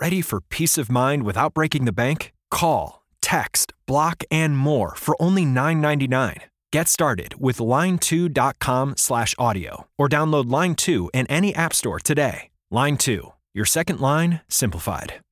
Ready for peace of mind without breaking the bank? Call, text, block, and more for only nine ninety-nine. Get started with line two dot com slash audio or download Line two in any app store today. Line two, your second line simplified.